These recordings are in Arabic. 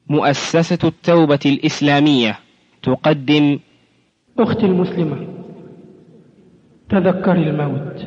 مؤسسة التوبة الإسلامية تقدم أختي المسلمة، تذكري الموت.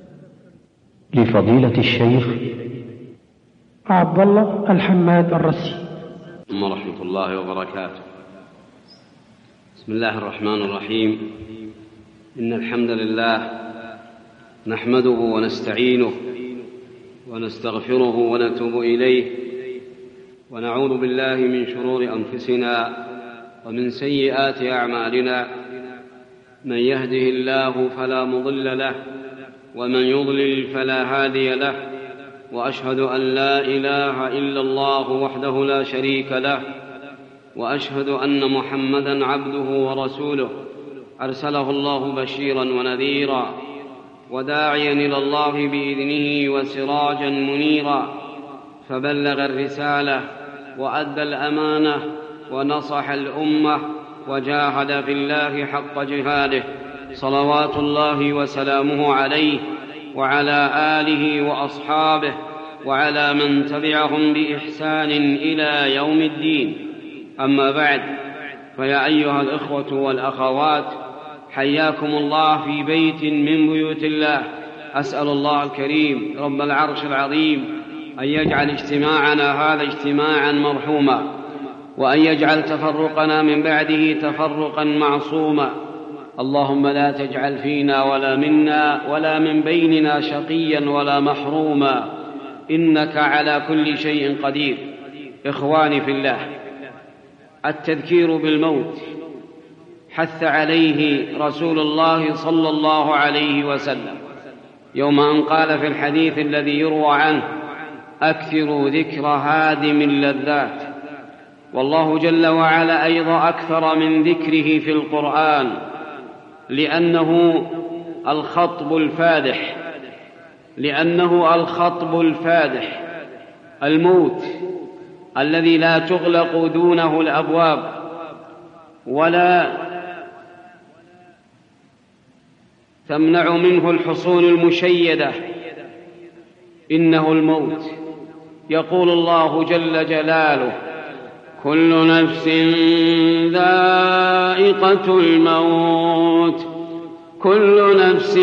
لفضيلة الشيخ عبد الله الحماد الرسي. ورحمة الله وبركاته. بسم الله الرحمن الرحيم. إن الحمد لله نحمده ونستعينه ونستغفره ونتوب إليه، ونعوذ بالله من شرور أنفسنا ومن سيئات أعمالنا. من يهده الله فلا مضل له، ومن يضلل فلا هادي له، وأشهد أن لا إله إلا الله وحده لا شريك له، وأشهد أن محمدًا عبده ورسوله أرسله الله بشيرًا ونذيرًا وداعيًا إلى الله بإذنه وسراجًا منيرًا، فبلغ الرسالة وأدى الأمانة ونصح الأمة وجاهد في الله حق جهاده، صلوات الله وسلامه عليه وعلى آله وأصحابه وعلى من تبعهم بإحسان إلى يوم الدين. أما بعد، فيا أيها الإخوة والأخوات، حياكم الله في بيت من بيوت الله. أسأل الله الكريم رب العرش العظيم أن يجعل اجتماعنا هذا اجتماعا مرحوما، وأن يجعل تفرقنا من بعده تفرقا معصوما. اللهم لا تجعل فينا ولا منا ولا من بيننا شقيا ولا محروما، إنك على كل شيء قدير. إخواني في الله، التذكير بالموت حث عليه رسول الله صلى الله عليه وسلم يوم أن قال في الحديث الذي يروى عنه: أكثروا ذكر هادم اللذات. والله جل وعلا أيضا أكثر من ذكره في القرآن، لأنه الخطب الفادح، الموت الذي لا تغلق دونه الأبواب ولا تمنع منه الحصون المشيدة، إنه الموت. يقول الله جل جلاله: كل نفس ذائقة الموت، كل نفس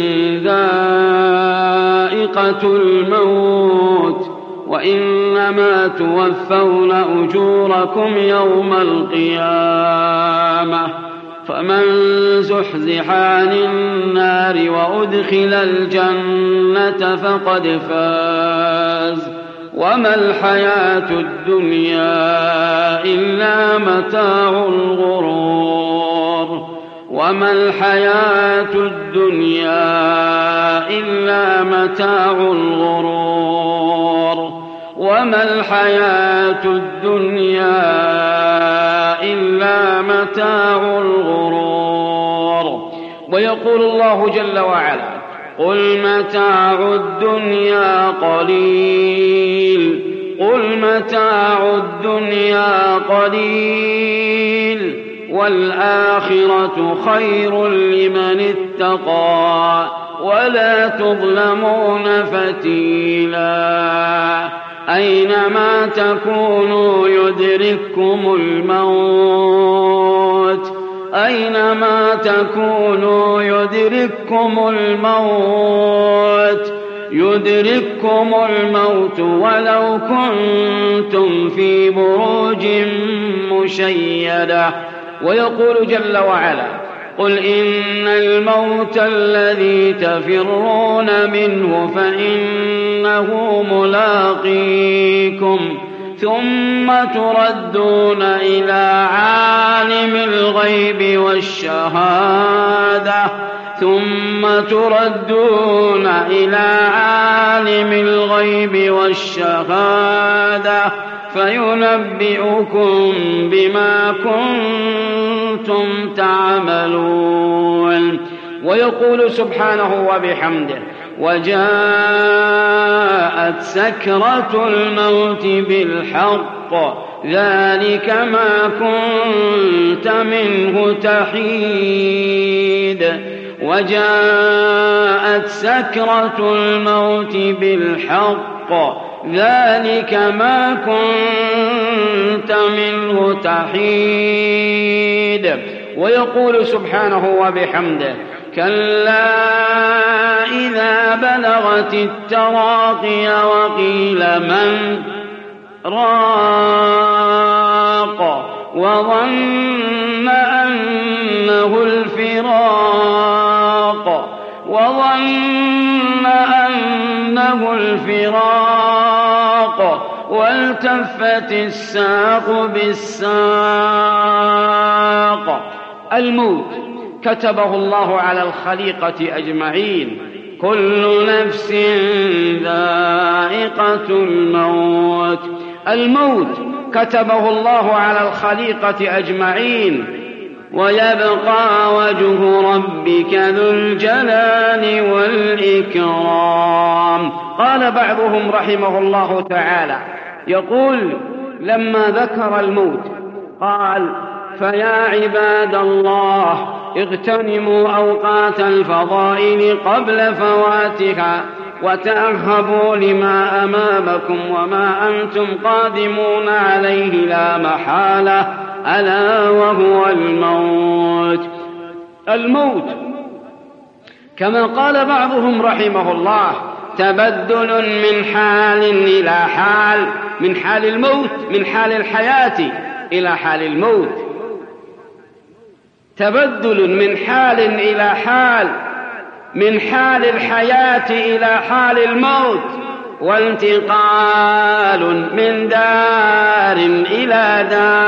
ذائقة الموت، وإنما توفون أجوركم يوم القيامة، فمن زحزح عن النار وأدخل الجنة فقد فاز، وما الحياة الدنيا إلا متاع الغرور، وما الحياة الدنيا إلا متاع الغرور، وما الحياة الدنيا إلا متاع الغرور. ويقول الله جل وعلا: قل متاع الدنيا قليل، قل متاع الدنيا قليل، والآخرة خير لمن اتقى ولا تظلمون فتيلا. أينما تكونوا يدرككم الموت، أينما تكونوا يدرككم الموت، يدرككم الموت ولو كنتم في بروج مشيدة. ويقول جل وعلا: قل إن الموت الذي تفرون منه فإنه ملاقيكم، ثم تردون إلى عالم الغيب والشهادة، ثم تردون إلى عالم الغيب والشهادة فينبئكم بما كنتم تعملون. ويقول سبحانه وبحمده: وجاءت سكرة الموت بالحق، ذلك ما كنت منه تحيد. وجاءت سكرة الموت بالحق، ذلك ما كنت كنت منه تحيد. ويقول سبحانه وبحمده: كلا إذا بلغت التراقي وقيل من راق وظن أنه الفراق والتفت الساق بالساق. الموت كتبه الله على الخليقة أجمعين، كل نفس ذائقة الموت. الموت كتبه الله على الخليقة أجمعين، ويبقى وجه ربك ذو الجلال والإكرام. قال بعضهم رحمه الله تعالى، يقول لما ذكر الموت قال: فيا عباد الله اغتنموا أوقات الفضائل قبل فواتها، وتأهبوا لما أمامكم وما أنتم قادمون عليه لا محالة، ألا وهو الموت. الموت كما قال بعضهم رحمه الله تبدل من حال إلى حال، من حال الموت، من حال الحياة إلى حال الموت، تبدل من حال إلى حال، من حال الحياة إلى حال الموت، وانتقال من دار إلى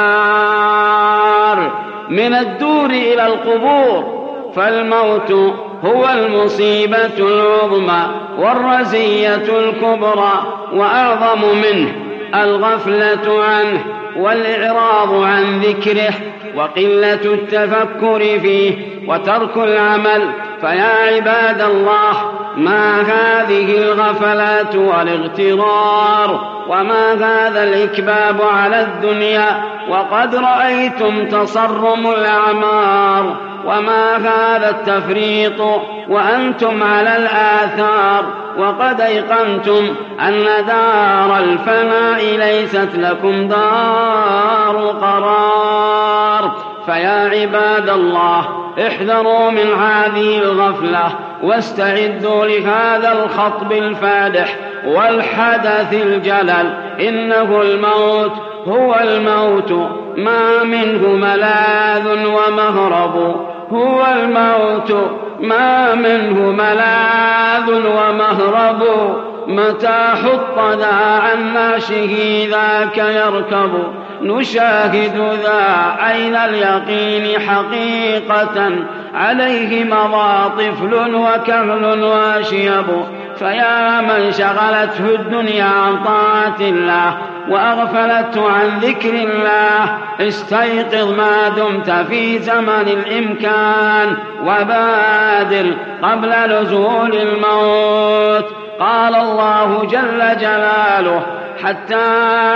دار، من الدور إلى القبور. فالموت هو المصيبة العظمى والرزية الكبرى، وأعظم منه الغفلة عنه والإعراض عن ذكره وقلة التفكر فيه وترك العمل. فيا عباد الله، ما هذه الغفلات والاغترار، وما هذا الإكباب على الدنيا وقد رأيتم تصرم الأعمار، وما هذا التفريط وأنتم على الآثار، وقد أيقنتم أن دار الفناء ليست لكم دار قرار. فيا عباد الله، احذروا من هذه الغفلة، واستعدوا لهذا الخطب الفادح والحدث الجلل. إنه الموت، هو الموت، ما منه ملاذ ومهرب، هو الموت، ما منه ملاذ ومهرب. متى حط ذا عن ناشه ذاك يركب، نشاهد ذا عين اليقين حقيقة، عليه مضى طفل وكهل واشيب. فيا من شغلته الدنيا عن طاعة الله وأغفلته عن ذكر الله، استيقظ ما دمت في زمن الإمكان، وبادر قبل نزول الموت. قال الله جل جلاله: حتى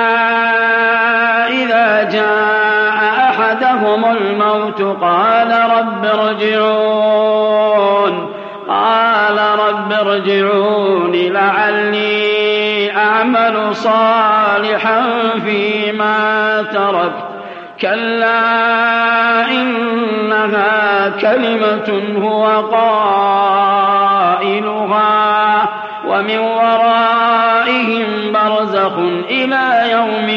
إذا جاء أحدهم الموت قال رب ارجعون لعلي أعمل صالحا فيما تركت. كلا إنها كلمة هو قائلها ومن ورائهم برزخ إلى يوم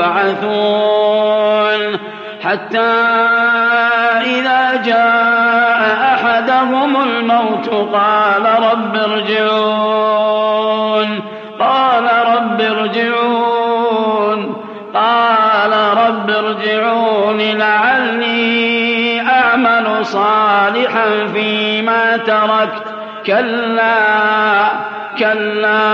يبعثون. حتى إذا جاء أحدهم الموت قال رب ارجعون لعلي أعمل صالحا فيما تركت. كلا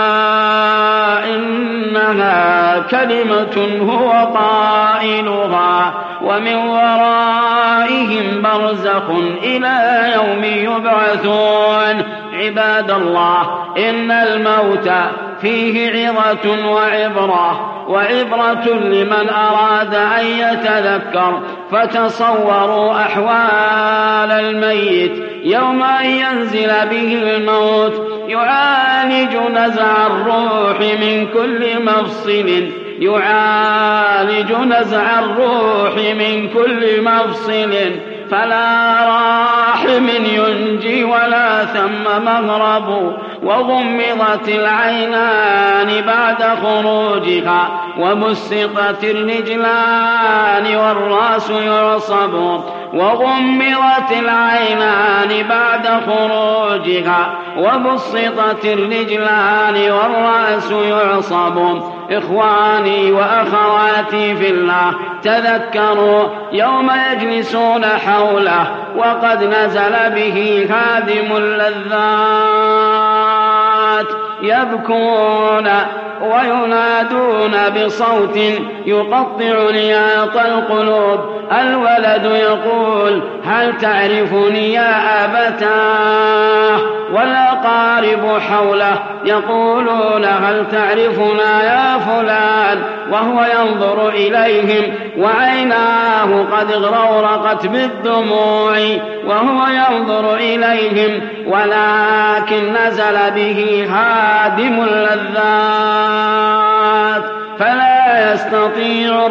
إنها كلمة هو قائلها ومن ورائهم برزخ إلى يوم يبعثون. عباد الله، إن الموت فيه عظة وعبرة لمن أراد أن يتذكر. فتصوروا أحوال الميت يوم أن ينزل به الموت، يعالج نزع الروح من كل مفصل يعالج نزع الروح من كل مفصل، فلا راحم ينجي ولا ثم مغرب. وغمضت العينان بعد خروجها، وبسطت الرجلان والرأس يعصب. وغمضت العينان بعد خروجها، وبسطت الرجلان والرأس يعصب. إخواني وأخواتي في الله، تذكروا يوم يجلسون حوله وقد نزل به هادم اللذات، يبكون وينادون بصوت يقطع نياط القلوب. الولد يقول: هل تعرفني يا أبتاه؟ والأقارب حوله يقولون: هل تعرفنا يا فلان؟ وهو ينظر إليهم وعيناه قد اغرورقت بالدموع وهو ينظر إليهم، ولكن نزل به هادم اللذات، فلا يستطيع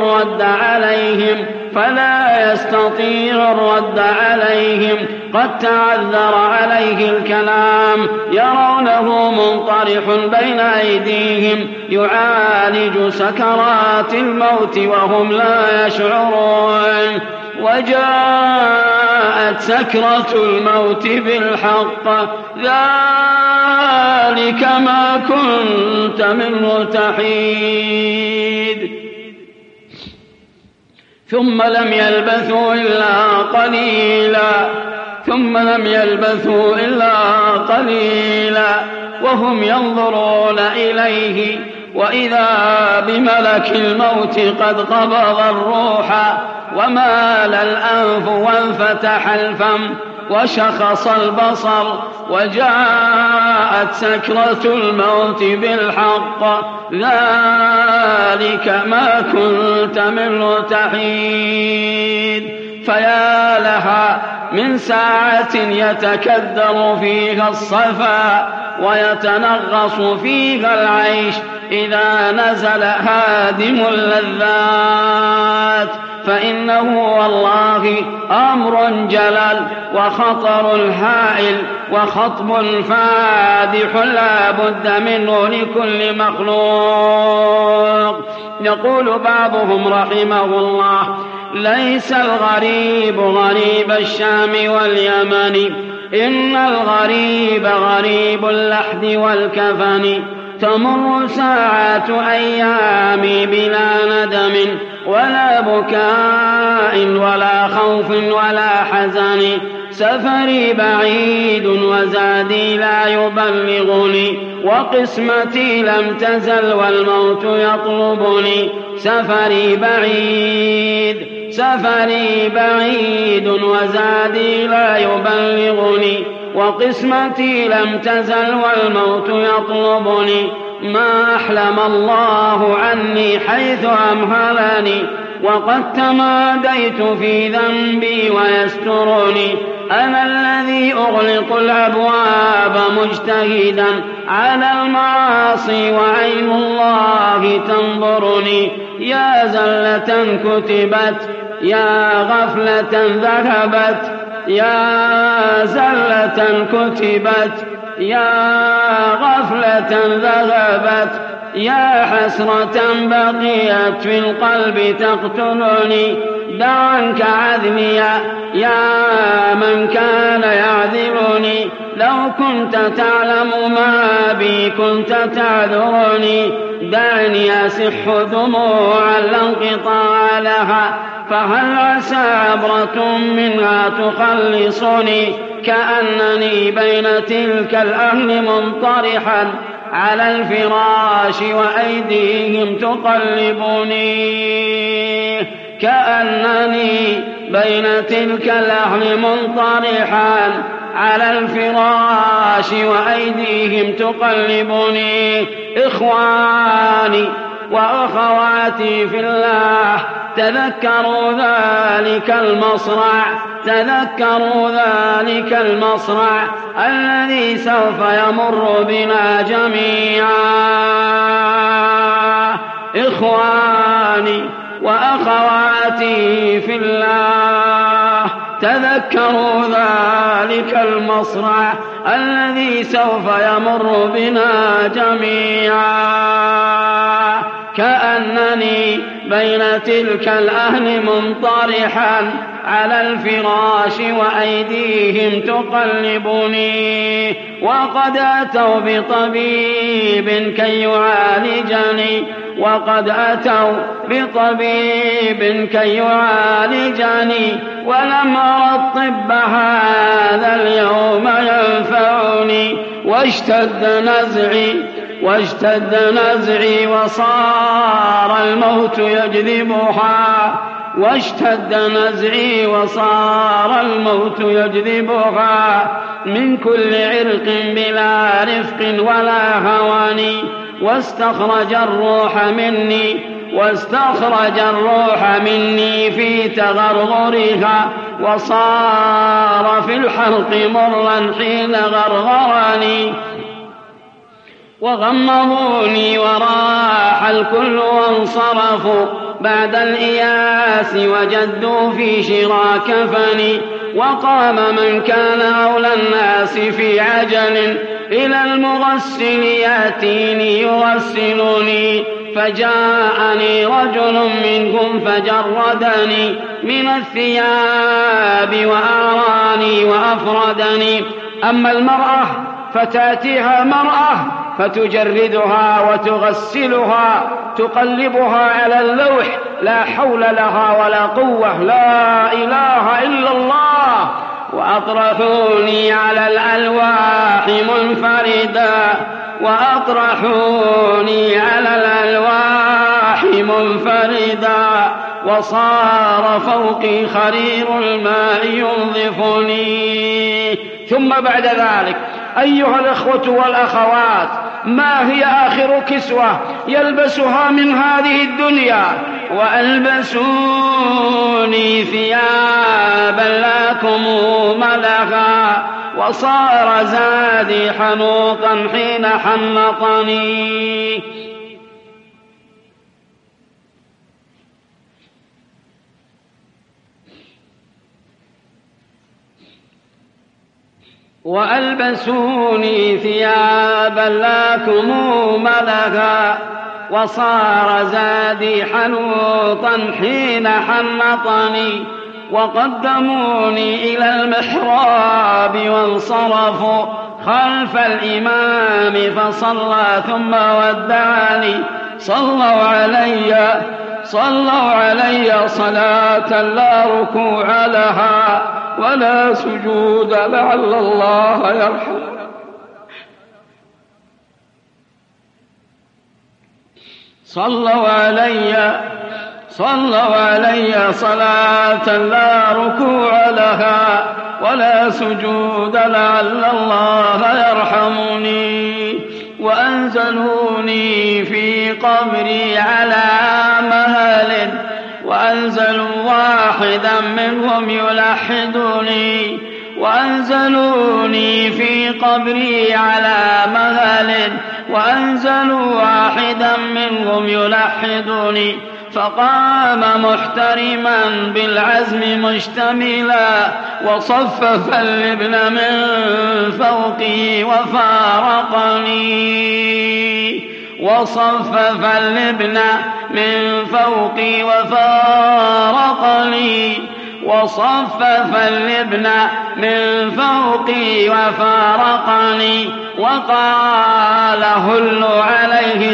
الرد عليهم. قد تعذر عليه الكلام، يرونه منطرح بين أيديهم يعالج سكرات الموت وهم لا يشعرون. وجاءت سكرة الموت بالحق، ذلك ما كنت منه تحيد. ثم لم يلبثوا إلا قليلا وهم ينظرون إليه، وإذا بملك الموت قد قبض الروح ومال الأنف وانفتح الفم وشخص البصر. وجاءت سكرة الموت بالحق، ذلك ما كنت منه تحيد. فيا لها من ساعة يتكدر فيها الصفا ويتنغص فيها العيش إذا نزل هادم اللذات، فإنه والله أمر جلل وخطر هائل وخطب فادح لا بد منه لكل مخلوق. يقول بعضهم رحمه الله: ليس الغريب غريب الشام واليمن، إن الغريب غريب اللحد والكفن. تمر ساعات أيامي بلا ندم ولا بكاء ولا خوف ولا حزن. سفري بعيد وزادي لا يبلغني، وقسمتي لم تزل والموت يطلبني. سفري بعيد وزادي لا يبلغني، وقسمتي لم تزل والموت يطلبني. ما أحلم الله عني حيث أمهلني، وقد تماديت في ذنبي ويسترني. أنا الذي أغلق الأبواب مجتهدا على المعاصي وعين الله تنظرني. يا زلة كتبت، يا غفلة ذهبت، يا زلة كتبت، يا غفلة ذهبت، يا حسرة بقيت في القلب تقتلني. دع عنك عذلي يا من كان يعذرني، لو كنت تعلم ما بي كنت تعذرني. دعني أسح دموعا لا انقطاع لها، فهل عسى عبرة منها تخلصني. كأنني بين تلك الأهل منطرحا على الفراش وأيديهم تقلبني. كأنني بين تلك الأهل منطرحا على الفراش وأيديهم تقلبني. إخواني وأخواتي في الله، تذكروا ذلك المصرع الذي سوف يمر بنا جميعا. إخواني وأخواتي في الله، تذكروا ذلك المصرع الذي سوف يمر بنا جميعا، كأنني بين تلك الأهل منطرحا على الفراش وأيديهم تقلبني، وقد أتوا بطبيب كي يعالجني، وقد أتوا بطبيب كي يعالجني، ولم أرى الطب هذا اليوم ينفعني، واشتد نزعي وصار الموت يجذبها من كل عرق بلا رفق ولا هوان، واستخرج الروح مني في تغرغرها، وصار في الحلق مرا حين غرغرني، وغمضوني وراح الكل وانصرفوا بعد الإياس وجدوا في شرى كفني، وقام من كان أولى الناس في عجل إلى المغسل يأتيني يغسلني، فجاءني رجل منهم فجردني من الثياب وأراني وأفردني. أما المرأة فتأتيها مرأة فتجردها وتغسلها، تقلبها على اللوح، لا حول لها ولا قوة، لا إله إلا الله، وأطرحوني على الألواح منفردا، وصار فوقي خرير الماء ينظفني. ثم بعد ذلك أيها الأخوة والأخوات، ما هي آخر كسوة يلبسها من هذه الدنيا؟ وألبسوني ثيابا لا كموم لها، وصار زادي حنوطا حين حنطني. وألبسوني ثيابا لا كموم لها، وصار زادي حنوطا حين حنطني، وقدموني إلى المحراب وانصرفوا خلف الإمام فصلى ثم ودعني. صلوا علي صلاة لا ركوع لها ولا سجود لعل الله يرحم. صلوا علي صلاة لا ركوع لها ولا سجود لعل الله يرحمني. وأنزلوني في قبري على مهل، وأنزلوا واحدا منهم يلحدني. وأنزلوني في قبري على مهل، وأنزلوا واحدا منهم يلحدني. فقام محترما بالعزم مشتملا، وصفف اللبن من فوقي وفارقني، وقال هلوا عليه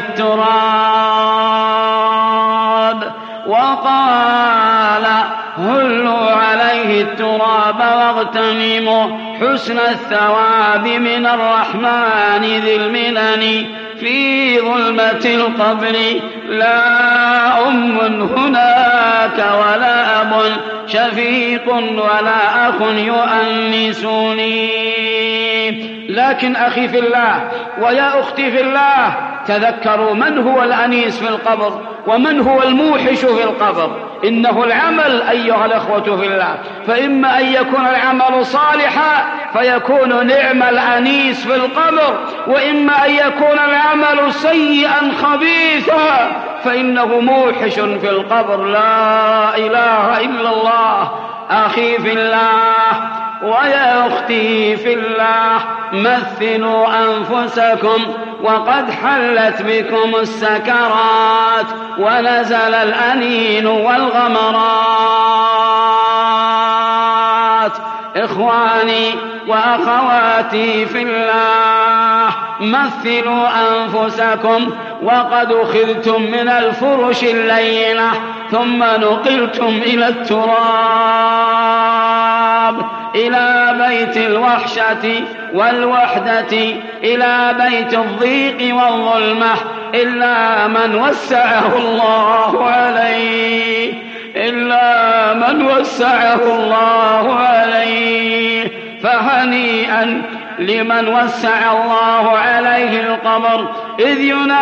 التراب واغتنموا حسن الثواب من الرحمن ذي المنن. في ظلمة القبر لا أم هناك ولا أب شفيق ولا أخ يؤنسني. لكن أخي في الله ويا أختي في الله، تذكروا من هو الأنيس في القبر ومن هو الموحش في القبر. إنه العمل أيها الأخوة في الله، فإما أن يكون العمل صالحا فيكون نعم الأنيس في القبر، وإما أن يكون العمل سيئا خبيثا فإنه موحش في القبر. لا إله إلا الله. أخي في الله ويا أختي في الله، مثلوا أنفسكم وقد حلت بكم السكرات ونزل الأنين والغمرات. إخواني وأخواتي في الله، مثلوا أنفسكم وقد أخذتم من الفرش اللينة ثم نقلتم إلى التراب، إلى بيت الوحشة والوحدة، إلى بيت الضيق والظلمة، إلا من وسعه الله عليه، إلا من وسعه الله عليه. فهنيئا لمن وسع الله عليه القبر، إذ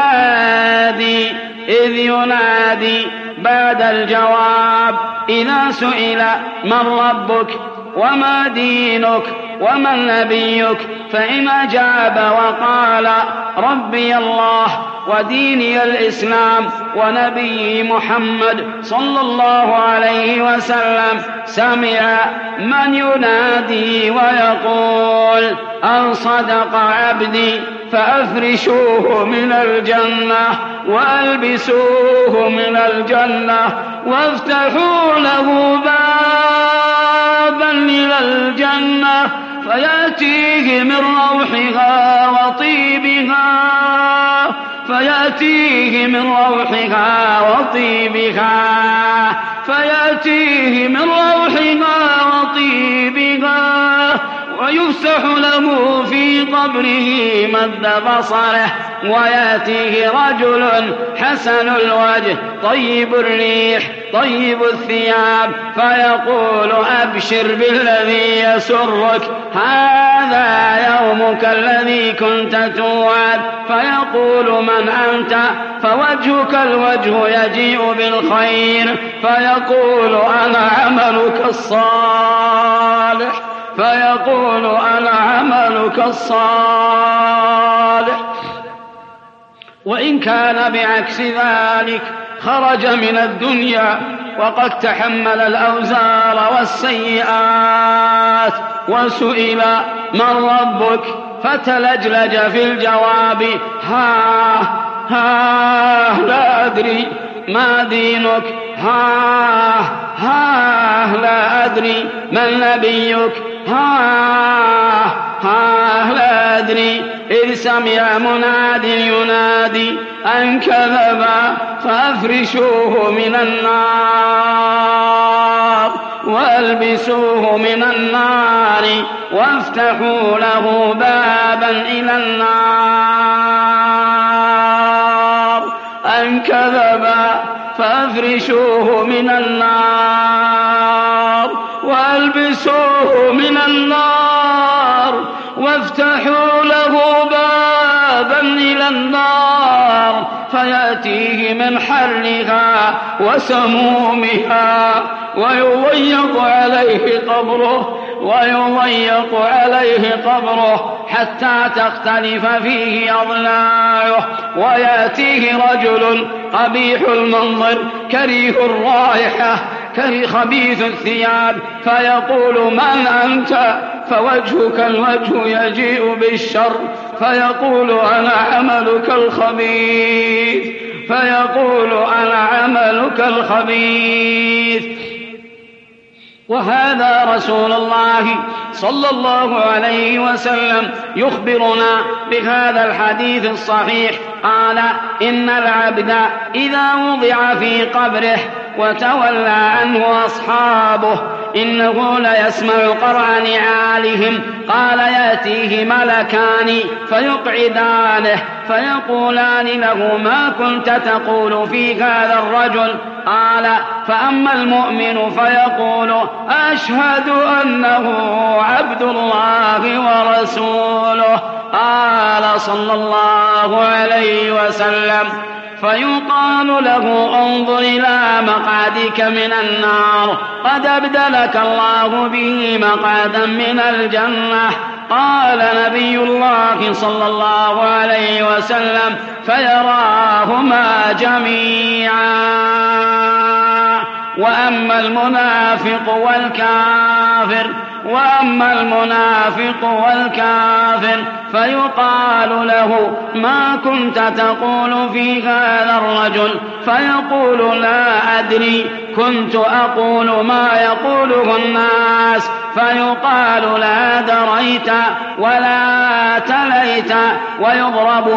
ينادي بعد الجواب إذا سئل من ربك وما دينك ومن نبيك، فإن أجاب وقال ربي الله وديني الإسلام ونبي محمد صلى الله عليه وسلم، سمع من ينادي ويقول أن صدق عبدي فأفرشوه من الجنة وألبسوه من الجنة وافتحوا له بابا إلى الجنة فيأتيه من روحها وطيبها، فيأتيه من روحها وطيبها، فيأتيه من روحها وطيبها، ويفسح له في قبره مد بصره، ويأتيه رجل حسن الوجه طيب الريح طيب الثياب، فيقول أبشر بالذي يسرك، هذا يومك الذي كنت توعد. فيقول من أنت؟ فوجهك الوجه يجيء بالخير، فيقول أنا عملك الصالح، فيقول أنا عملك الصالح. وإن كان بعكس ذلك خرج من الدنيا وقد تحمل الأوزار والسيئات وسئل من ربك فتلجلج في الجواب لا أدري. ما دينك؟ لا أدري. من نبيك؟ لا أدري. إذ سمع مناد ينادي أن كذبا فأفرشوه من النار وألبسوه من النار وافتحوا له بابا إلى النار. أن كذبا فأفرشوه من النار وألبسوه من النار وافتحوا له بابا إلى النار فيأتيه من حرها وسمومها ويضيق عليه قبره حتى تختلف فيه أضلاعه. ويأتيه رجل قبيح المنظر كريه الرائحة خبيث الثياب فيقول من أنت؟ فوجهك الوجه يجيء بالشر، فيقول أنا عملك الخبيث، فيقول أنا عملك الخبيث. وهذا رسول الله صلى الله عليه وسلم يخبرنا بهذا الحديث الصحيح، قال إن العبد إذا وضع في قبره وتولى عنه أصحابه إنه ليسمع قرع نعالهم، قال يأتيه ملكان فيقعدانه فيقولان له ما كنت تقول في هذا الرجل؟ قال فأما المؤمن فيقول أشهد أنه عبد الله ورسوله. قال صلى الله عليه وسلم فيقال له انظر إلى مقعدك من النار قد أبدلك الله به مقعدا من الجنة. قال نبي الله صلى الله عليه وسلم فيراهما جميعا. وأما المنافق والكافر فيقال له ما كنت تقول في هذا الرجل؟ فيقول لا أدري، كنت أقول ما يقوله الناس. فيقال لا دريت ولا تليت. ويضرب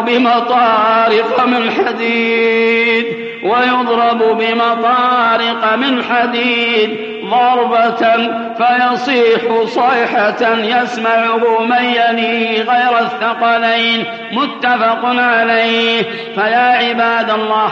بمطارق من حديد ضربة فيصيح صيحة يسمعه من يليه غير الثقلين. متفق عليه. فيا عباد الله،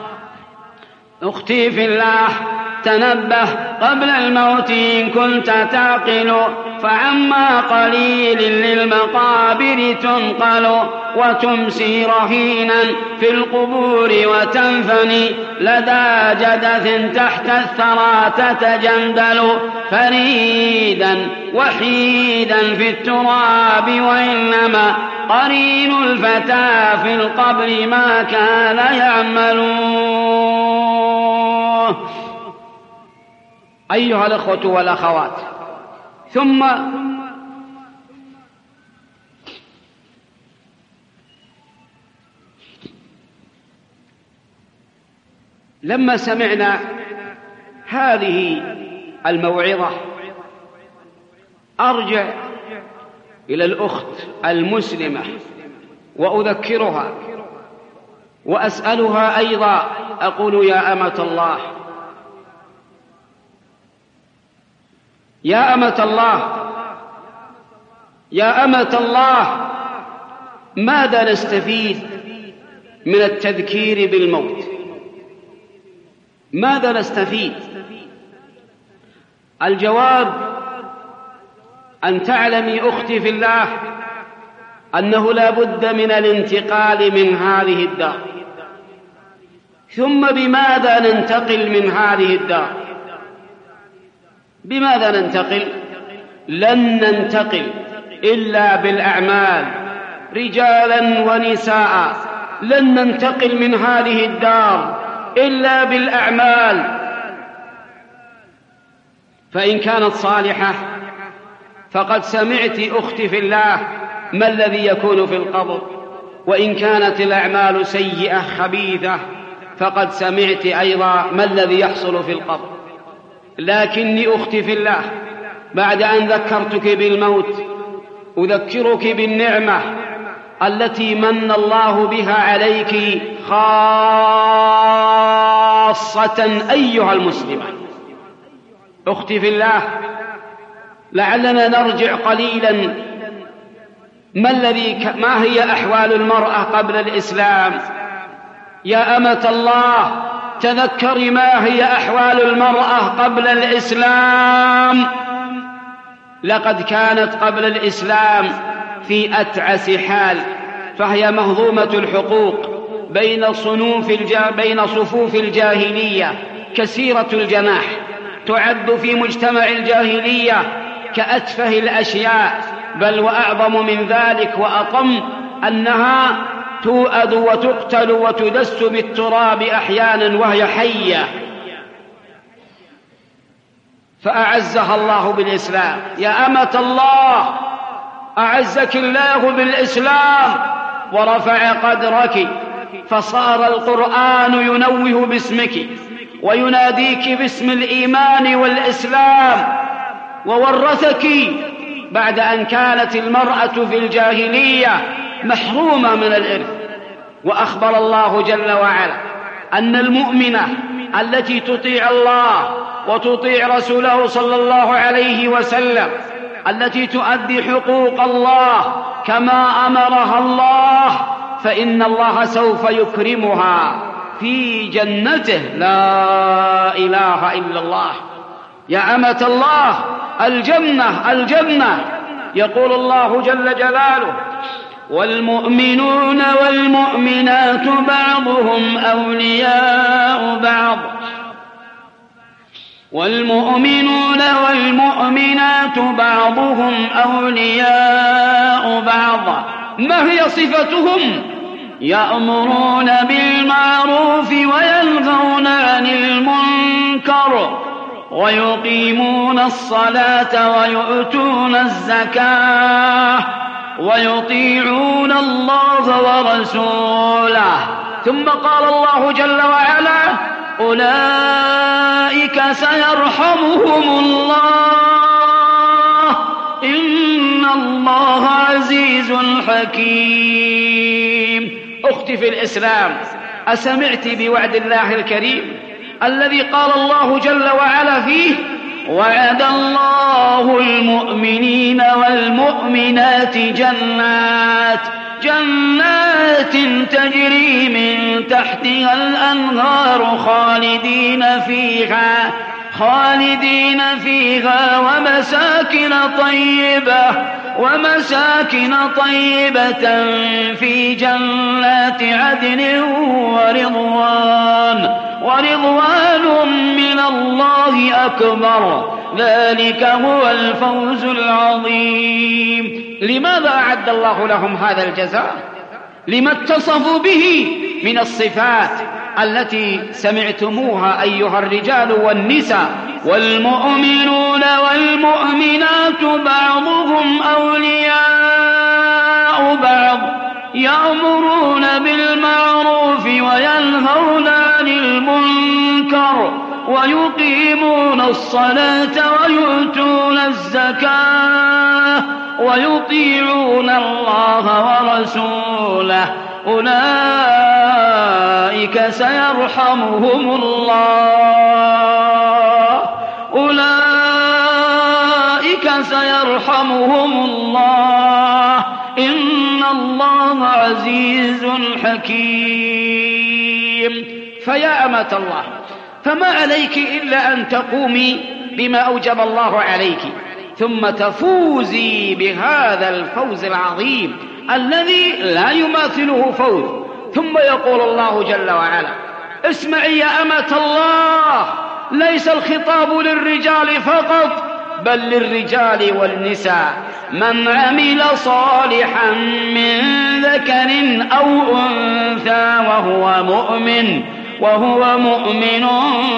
أختي في الله، تنبه قبل الموت إن كنت تعقل، فعما قليل للمقابر تنقل، وتمسي رهينا في القبور وتنفني لدى جدث تحت الثرى تتجندل، فريدا وحيدا في التراب. وإنما قرين الفتى في القبر ما كان يعملون. أيها الأخوة والأخوات، ثم لما سمعنا هذه الموعظة أرجع إلى الأخت المسلمة وأذكرها وأسألها أيضا، أقول يا أمة الله، يا أمة الله، ماذا نستفيد من التذكير بالموت؟ ماذا نستفيد؟ الجواب أن تعلمي أختي في الله أنه لا بد من الانتقال من هذه الدار. ثم بماذا ننتقل من هذه الدار؟ بماذا ننتقل؟ لن ننتقل إلا بالأعمال، رجالا ونساء، لن ننتقل من هذه الدار إلا بالأعمال. فإن كانت صالحة فقد سمعت أختي في الله ما الذي يكون في القبر، وإن كانت الأعمال سيئة خبيثة فقد سمعت أيضا ما الذي يحصل في القبر. لكني أختي في الله، بعد أن ذكرتك بالموت أذكرك بالنعمة التي من الله بها عليك خاصة أيها المسلمة. أختي في الله، لعلنا نرجع قليلا. ما هي أحوال المرأة قبل الإسلام؟ يا أمة الله، تذكري ما هي أحوال المرأة قبل الإسلام. لقد كانت قبل الإسلام في أتعس حال، فهي مهضومة الحقوق بين صفوف الجاهلية، كثيرة الجناح، تعد في مجتمع الجاهلية كأتفه الأشياء، بل وأعظم من ذلك وأطم، أنها تؤذ وتقتل وتدس بالتراب أحيانا وهي حية. فأعزها الله بالإسلام. يا أمة الله، أعزك الله بالإسلام ورفع قدرك، فصار القرآن ينوه باسمك ويناديك باسم الإيمان والإسلام، وورثك بعد أن كانت المرأة في الجاهلية محرومة من الإرث. وأخبر الله جل وعلا أن المؤمنة التي تطيع الله وتطيع رسوله صلى الله عليه وسلم، التي تؤدي حقوق الله كما أمرها الله، فإن الله سوف يكرمها في جنته. لا إله إلا الله. يا أمة الله، الجنة، يقول الله جل جلاله والمؤمنون والمؤمنات بعضهم أولياء بعض والمؤمنون والمؤمنات بعضهم أولياء بعض. ما هي صفتهم؟ يأمرون بالمعروف وينهون عن المنكر ويقيمون الصلاة ويؤتون الزكاة ويطيعون الله ورسوله. ثم قال الله جل وعلا: أولئك سيرحمهم الله إن الله عزيز حكيم. أختي في الإسلام، أسمعت بوعد الله الكريم الذي قال الله جل وعلا فيه: وعد الله المؤمنين والمؤمنات جنات تجري من تحتها الأنهار خالدين فيها ومساكن طيبة في جنات عدن ورضوان من الله أكبر. ذلك هو الفوز العظيم. لماذا أعد الله لهم هذا الجزاء؟ لما اتصفوا به من الصفات التي سمعتموها أيها الرجال والنساء: والمؤمنون والمؤمنات بعضهم أولياء بعض يأمرون بالمعروف وينهون عن المنكر ويقيمون الصلاة ويؤتون الزكاة ويطيعون الله ورسوله. أولئك سيرحمهم الله إن الله عزيز حكيم. فيا أمة الله، فما عليك إلا أن تقومي بما أوجب الله عليك، ثم تفوزي بهذا الفوز العظيم الذي لا يماثله فوز. ثم يقول الله جل وعلا: اسمعي يا أمة الله، ليس الخطاب للرجال فقط بل للرجال والنساء. من عمل صالحا من ذكر أو أنثى وهو مؤمن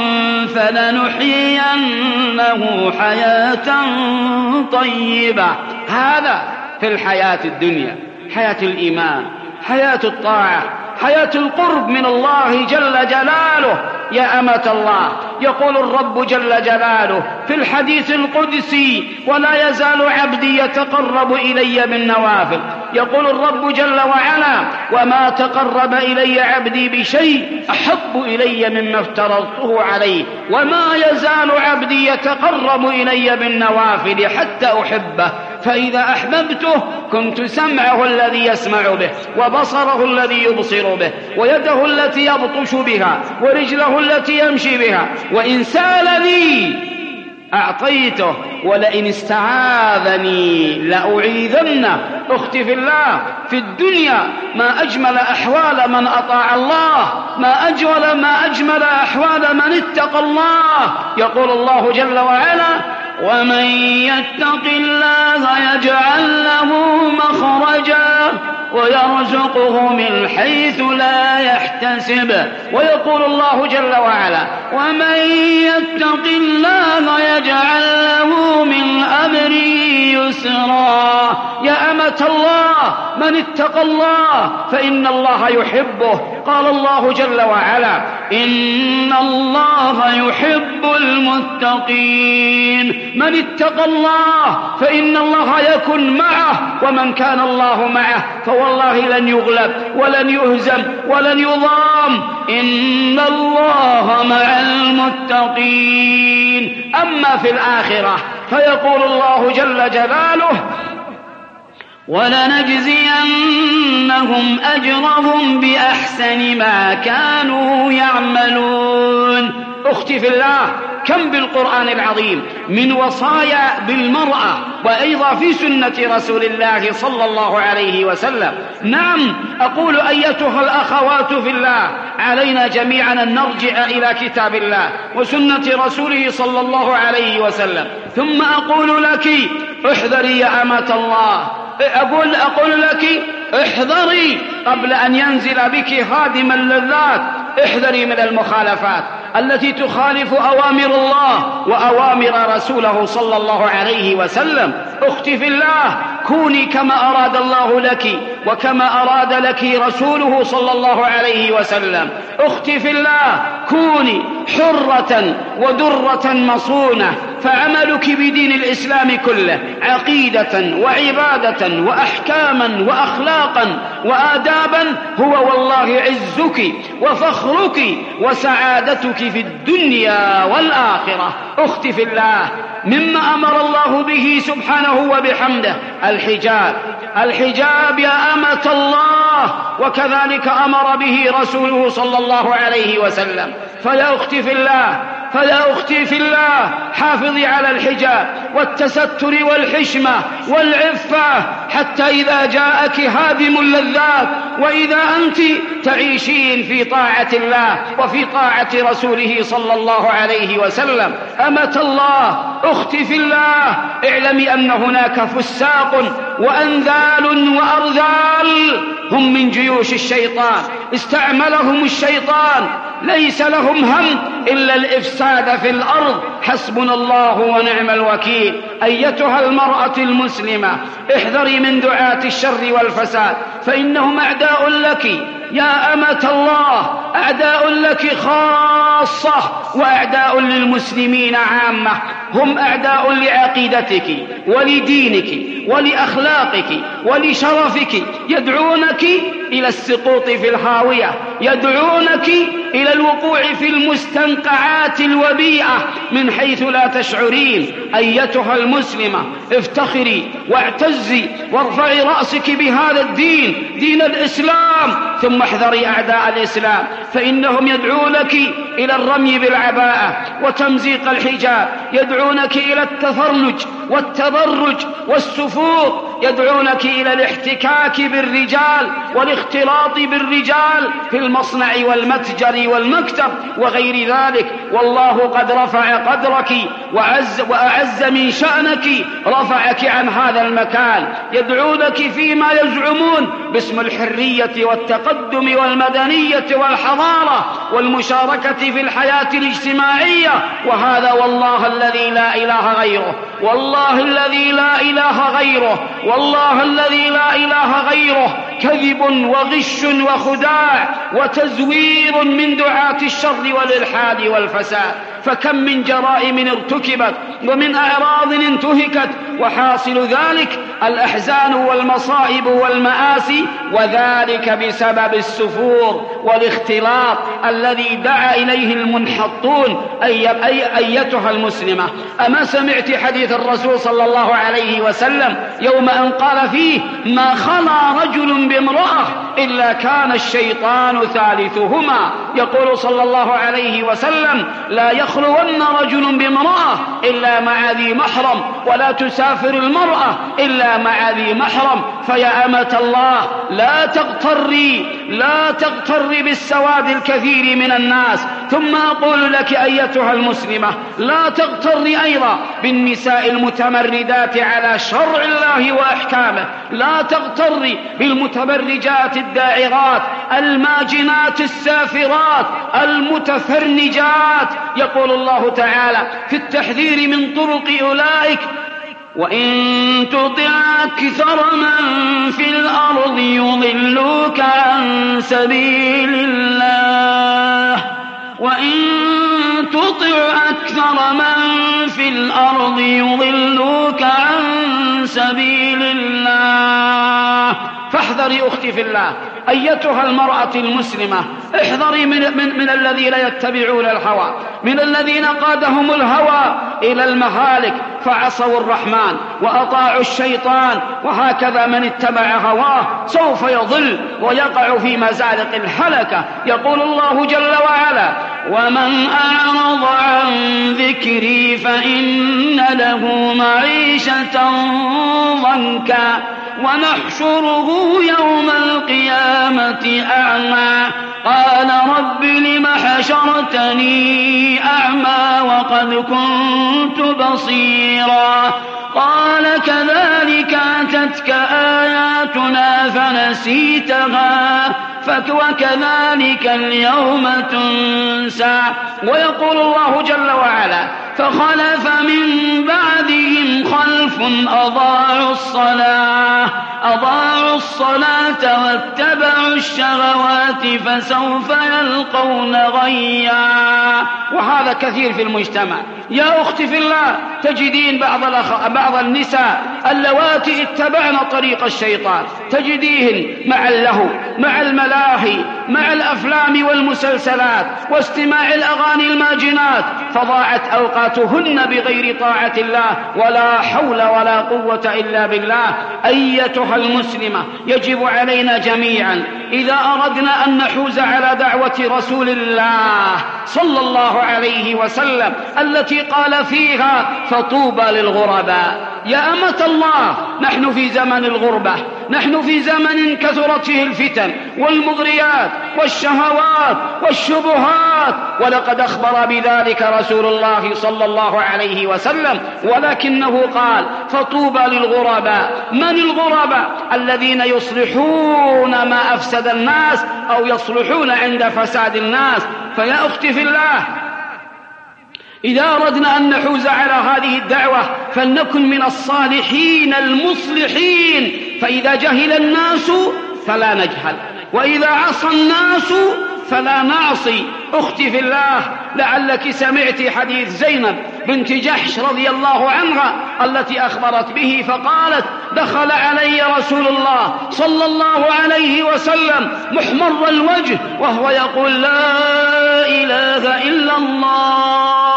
فلنحيينه حياة طيبة. هذا في الحياة الدنيا، حياة الإيمان، حياة الطاعة، حياة القرب من الله جل جلاله. يا أمة الله، يقول الرب جل جلاله في الحديث القدسي: ولا يزال عبدي يتقرب إلي بالنوافل. يقول الرب جل وعلا: وما تقرب إلي عبدي بشيء أحب إلي مما افترضته عليه. وما يزال عبدي يتقرب إلي بالنوافل حتى أحبه، فإذا أحببته كنت سمعه الذي يسمع به، وبصره الذي يبصر به، ويده التي يبطش بها، ورجله التي يمشي بها. وإن سألني أعطيته، ولئن استعاذني لأعيذنه. أختي في الله، في الدنيا ما أجمل أحوال من أطاع الله، ما أجمل أحوال من اتقى الله. يقول الله جل وعلا: ومن يتق الله يجعل له مخرجا ويرزقه من حيث لا يحتسب. ويقول الله جل وعلا: ومن يتق الله يجعل له من أمره يسرا. يا أمة الله، من اتقى الله فإن الله يحبه. قال الله جل وعلا: إن الله يحب المتقين. من اتقى الله فإن الله يكن معه، ومن كان الله معه فوالله لن يغلب ولن يهزم ولن يضام. إن الله مع المتقين. أما في الآخرة فيقول الله جل جلاله: ولنجزينهم أجرهم بأحسن ما كانوا يعملون. أختي في الله، كم بالقرآن العظيم من وصايا بالمرأة، وأيضا في سنة رسول الله صلى الله عليه وسلم. نعم، أقول أيتها الأخوات في الله، علينا جميعا أن نرجع إلى كتاب الله وسنة رسوله صلى الله عليه وسلم. ثم أقول لك احذري يا أمة الله، أقول لك احذري قبل أن ينزل بك هادم اللذات، احذري من المخالفات التي تخالف أوامر الله وأوامر رسوله صلى الله عليه وسلم. أختي في الله، كوني كما أراد الله لك وكما أراد لك رسوله صلى الله عليه وسلم. أختي في الله، كوني حرة ودرة مصونة، فعملك بدين الإسلام كله عقيدة وعبادة وأحكاما وأخلاقا وآدابا هو والله عزك وفخرك وسعادتك في الدنيا والآخرة. أختي في الله، مما أمر الله به سبحانه وبحمده الحجاب يا أمة الله، وكذلك أمر به رسوله صلى الله عليه وسلم. فيا أختي في الله، حافظي على الحجاب والتستر والحشمة والعفة، حتى إذا جاءك هادم اللذات وإذا أنت تعيشين في طاعة الله وفي طاعة رسوله صلى الله عليه وسلم. أمة الله، أختي في الله، اعلمي أن هناك فساق وأنذال وأرذال هم من جيوش الشيطان، استعملهم الشيطان، ليس لهم هم إلا الإفساد في الأرض. حسبنا الله ونعم الوكيل. أيتها المرأة المسلمة، احذري من دعاة الشر والفساد، فإنهم أعداء لك يا أمة الله، أعداء لك خاصة وأعداء للمسلمين عامة. هم أعداء لعقيدتك ولدينك ولأخلاقك ولشرفك، يدعونك إلى السقوط في الهاوية، يدعونك إلى الوقوع في المستنقعات الوبيئة من حيث لا تشعرين. أيتها المسلمة، افتخري واعتزي وارفعي رأسك بهذا الدين، دين الإسلام، ثم احذري أعداء الإسلام، فإنهم يدعونك إلى الرمي بالعباءة وتمزيق الحجاب، يدعونك إلى التفرج والتبرج والسفور، يدعونك إلى الاحتكاك بالرجال والاختلاط بالرجال في المصنع والمتجر والمكتب وغير ذلك. والله قد رفع قدرك وأعز من شأنك، رفعك عن هذا المكان. يدعونك فيما يزعمون باسم الحرية والتقدم والمدنية والحضارة والمشاركة في الحياة الاجتماعية، وهذا والله الذي لا إله غيره، والله الذي لا إله غيره، والله الذي لا إله غيره، كذب وغش وخداع وتزوير من دعاة الشر والإلحاد والفساد. فكم من جرائم ارتكبت ومن أعراض انتهكت، وحاصل ذلك الأحزان والمصائب والمآسي، وذلك بسبب السفور والاختلاط الذي دعا إليه المنحطون. أيتها المسلمة، أما سمعت حديث الرسول صلى الله عليه وسلم يوم أن قال فيه: ما خلا رجل بامرأة إلا كان الشيطان ثالثهما. يقول صلى الله عليه وسلم: لا يخلون رجل بامرأة إلا مع ذي محرم، ولا تسافر المرأة إلا مع ذي محرم. فيا أمة الله، لا تغتري بالسواد الكثير من الناس. ثم أقول لك أيتها المسلمة، لا تغتري أيضا بالنساء المتمردات على شرع الله وأحكامه، لا تغتري بالمتبرجات الداعرات الماجنات السافرات المتفرنجات. يقول الله تعالى في التحذير من طرق أولئك: وإن تطع أكثر من في الأرض يضلوك عن سبيل الله، وإن تطع أكثر من في الأرض يضلوك عن سبيل الله. فاحذري أختي في الله، أيتها المرأة المسلمة، احذري من الذين يتبعون الهوى، من الذين قادهم الهوى إلى المهالك فعصوا الرحمن وأطاعوا الشيطان. وهكذا من اتبع هواه سوف يضل ويقع في مزالق الهلكة. يقول الله جل وعلا: ومن أعرض عن ذكري فإن له معيشة ضنكا ونحشره يوم القيامة أعمى قال رب لم حشرتني أعمى وقد كنت بصيرا قال كذلك أتتك آياتنا فنسيتها وكذلك اليوم تنسى. ويقول الله جل وعلا فخلف من بعدهم خلف أضاعوا الصلاة واتبعوا الشهوات فسوف يلقون غيا. وهذا كثير في المجتمع. يا أختي في الله، تجدين بعض النساء اللواتي اتبعن طريق الشيطان، تجديهن مع اللهو، مع الملاهي، مع الأفلام والمسلسلات واستماع الأغاني الماجنات، فضاعت أوقاتهن بغير طاعة الله ولا حول ولا قوة إلا بالله. أيتها المسلمة، يجب علينا جميعا إذا أردنا أن نحوز على دعوة رسول الله صلى الله عليه وسلم التي قال فيها فطوبى للغرباء. يا أمة الله، نحن في زمن الغربة، نحن في زمن كثرت فيه الفتن والمغريات والشهوات والشبهات، ولقد أخبر بذلك رسول الله صلى الله عليه وسلم، ولكنه قال فطوبى للغرباء. من الغرباء؟ الذين يصلحون ما أفسد الناس أو يصلحون عند فساد الناس. فيا أختي في الله، إذا أردنا أن نحوز على هذه الدعوة فلنكن من الصالحين المصلحين، فإذا جهل الناس فلا نجهل، وإذا عصى الناس فلا نعصي. أختي في الله، لعلك سمعت حديث زينب بنت جحش رضي الله عنها التي أخبرت به، فقالت دخل علي رسول الله صلى الله عليه وسلم محمر الوجه وهو يقول لا إله إلا الله،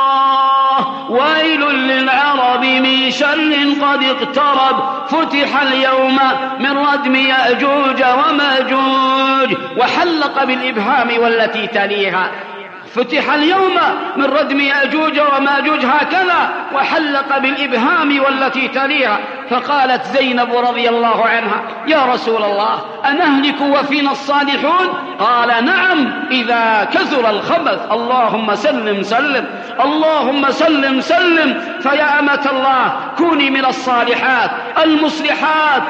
ويل للعرب من شر قد اقترب، فتح اليوم من ردم يأجوج وماجوج، وحلق بالإبهام والتي تليها. فتح اليوم من ردم يأجوج وماجوج هكذا، وحلق بالإبهام والتي تليها. فقالت زينب رضي الله عنها يا رسول الله أنهلك وفينا الصالحون؟ قال نعم إذا كثر الخبث. اللهم سلم سلم، اللهم سلم سلم. فيا أمة الله، كوني من الصالحات المصلحات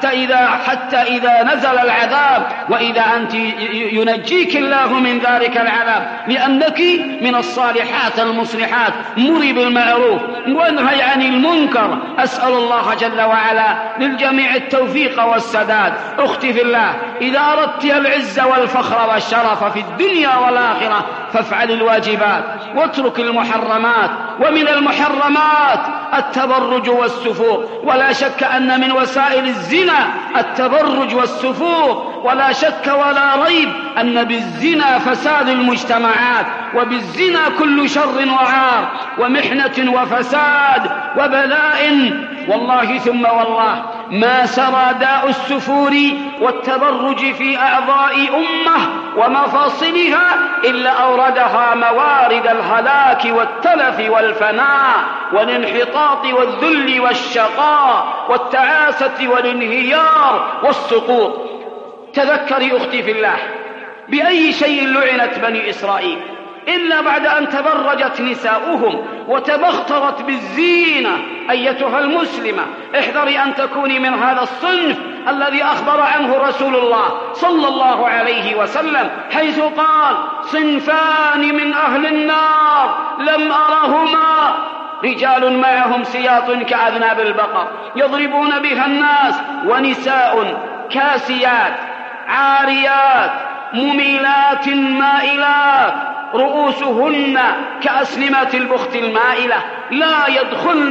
حتى إذا نزل العذاب، وإذا أنت ينجيك الله من ذلك العذاب، لأنك من الصالحات المصلحات. مري بالمعروف وانهي عن المنكر. أسأل الله جل وعلا للجميع التوفيق والسداد. أختي في الله، إذا أردت العز والفخر والشرف في الدنيا والآخرة فافعل الواجبات واترك المحرمات. ومن المحرمات التبرج والسفور، ولا شك أن من وسائل الزنا التبرج والسفور، ولا شك ولا ريب أن بالزنا فساد المجتمعات، وبالزنا كل شر وعار ومحنة وفساد وبلاء. والله ثم والله ما سرى داء السفور والتبرج في أعضاء أمة ومفاصلها إلا أوردها موارد الهلاك والتلف والفناء والانحطاط والذل والشقاء والتعاسة والانهيار والسقوط. تذكري أختي في الله، بأي شيء لعنت بني إسرائيل إلا بعد أن تبرجت نساؤهم وتبخترت بالزينة. أيتها المسلمة، احذري أن تكوني من هذا الصنف الذي أخبر عنه رسول الله صلى الله عليه وسلم، حيث قال صنفان من أهل النار لم أرهما، رجال معهم سياط كأذناب البقر يضربون بها الناس، ونساء كاسيات عاريات مميلات مائلات رؤوسهن كأسنمة البخت المائلة، لا يدخلن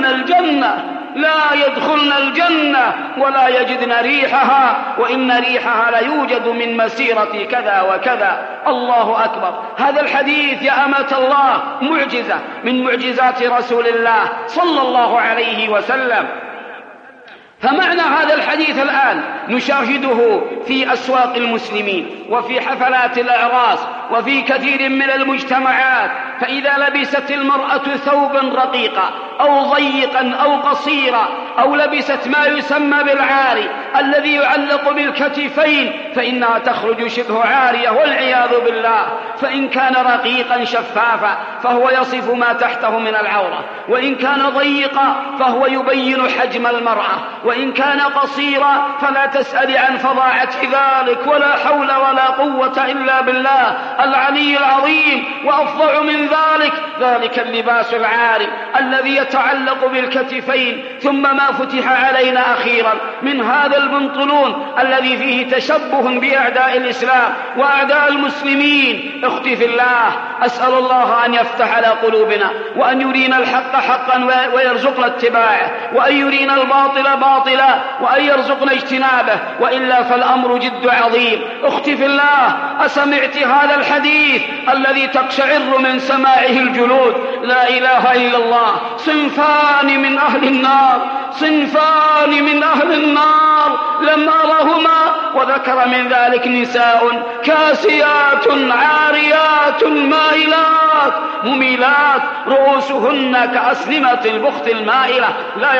الجنة ولا يجدن ريحها، وإن ريحها ليوجد من مسيرة كذا وكذا. الله أكبر. هذا الحديث يا أمة الله معجزة من معجزات رسول الله صلى الله عليه وسلم. فمعنى هذا الحديث الآن نشاهده في أسواق المسلمين وفي حفلات الأعراس وفي كثير من المجتمعات. فإذا لبست المرأة ثوبا رقيقا أو ضيقا أو قصيرا أو لبست ما يسمى بالعاري الذي يعلق بالكتفين فإنها تخرج شبه عارية والعياذ بالله. فإن كان رقيقا شفافا فهو يصف ما تحته من العورة، وإن كان ضيقا فهو يبين حجم المرأة، وإن كان قصيرا فلا تسأل عن فظاعة ذلك، ولا حول ولا قوة إلا بالله العلي العظيم. وأفظع من ذلك اللباس العاري الذي يتعلق بالكتفين، ثم ما فتح علينا أخيرا من هذا البنطلون الذي فيه تشبه بأعداء الإسلام وأعداء المسلمين. اختي في الله، أسأل الله أن يفتح على قلوبنا، وأن يرينا الحق حقا ويرزقنا اتباعه، وأن يرينا الباطل باطلا وأن يرزقنا اجتنابه، وإلا فالأمر جد عظيم. اختي في الله، أسمعت هذا الحديث الذي تقشعر من سماعه الجلود؟ لا إله إلا الله. صنفان من أهل النار، صنفان من أهل النار لم أرهما، وذكر من ذلك نساء كاسيات عاريات مائلات مميلات رؤوسهن كأسنمة البخت المائلة، لا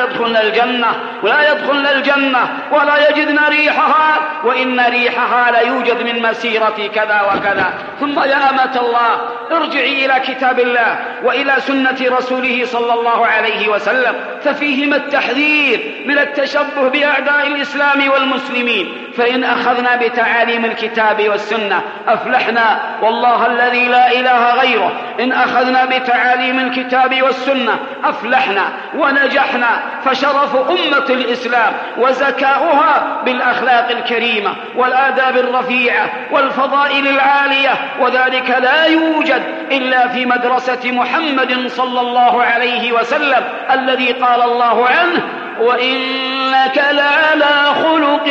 يدخلن الجنة ولا يجدن ريحها، وإن ريحها لا يوجد من مسيرة كذا وكذا. ثم يا أمة الله، ارجعي إلى كتاب الله وإلى سنة رسوله صلى الله عليه وسلم، ففيهما التحذير من التشبه بأعداء الإسلام والمسلمين. فإن أخذنا بتعاليم الكتاب والسنة أفلحنا، والله الذي لا إله غيره. إن أخذنا بتعاليم الكتاب والسنة أفلحنا ونجحنا. فشرف أمة الإسلام وزكاؤها بالأخلاق الكريمة والآداب الرفيعة والفضائل العالية، وذلك لا يوجد إلا في مدرسة محمد صلى الله عليه وسلم الذي قال الله عنه: وإنك لعلى خلق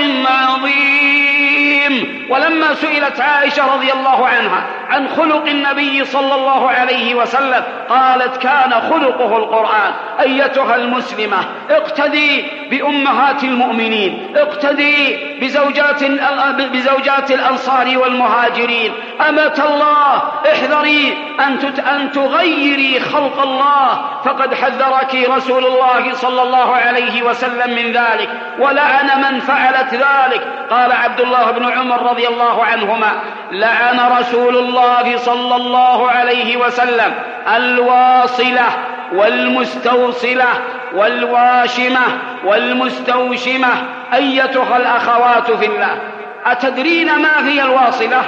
عظيم. ولما سئلت عائشة رضي الله عنها عن خلق النبي صلى الله عليه وسلم قالت: كان خلقه القرآن. أيتها المسلمة، اقتدي بأمهات المؤمنين، اقتدي بزوجات الأنصار والمهاجرين. أمة الله، احذري أن تغيري خلق الله، فقد حذرك رسول الله صلى الله عليه وسلم من ذلك، ولعن من فعلت ذلك. قال عبد الله بن عمر رضي الله عنهما: لعن رسول الله صلى الله عليه وسلم الواصلة والمستوصلة والواشمة والمستوشمة. أيتها الأخوات في الله، أتدرين ما هي الواصلة؟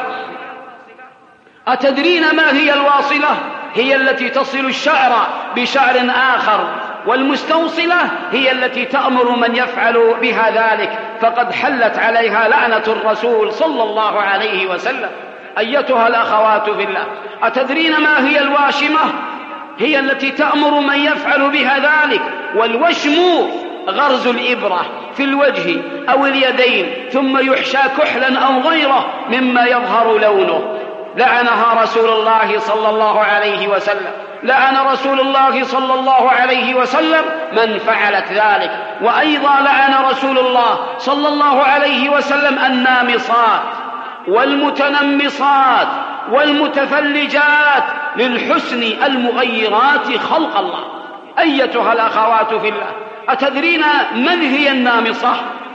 أتدرين ما هي الواصلة؟ هي التي تصل الشعر بشعر آخر، والمستوصلة هي التي تأمر من يفعل بها ذلك، فقد حلت عليها لعنة الرسول صلى الله عليه وسلم. أيتها الأخوات في الله، أتدرين ما هي الواشمة؟ هي التي تأمر من يفعل بها ذلك. والوشم غرز الإبرة في الوجه أو اليدين ثم يحشى كحلا أو غيره مما يظهر لونه. لعنها رسول الله صلى الله عليه وسلم. لعن رسول الله صلى الله عليه وسلم من فعلت ذلك. وأيضا لعن رسول الله صلى الله عليه وسلم النامصات والمتنمصات والمتفلجات للحسن المغيرات خلق الله. أيتها الأخوات في الله، أتدرين من هي النامصة؟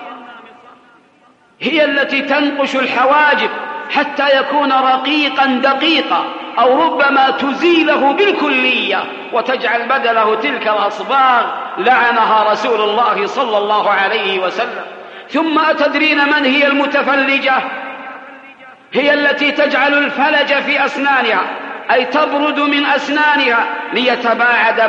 هي التي تنقش الحواجب حتى يكون رقيقا دقيقا، أو ربما تزيله بالكلية وتجعل بدله تلك الأصباغ. لعنها رسول الله صلى الله عليه وسلم. ثم أتدرين من هي المتفلجة؟ هي التي تجعل الفلج في أسنانها، أي تبرد من أسنانها ليتباعد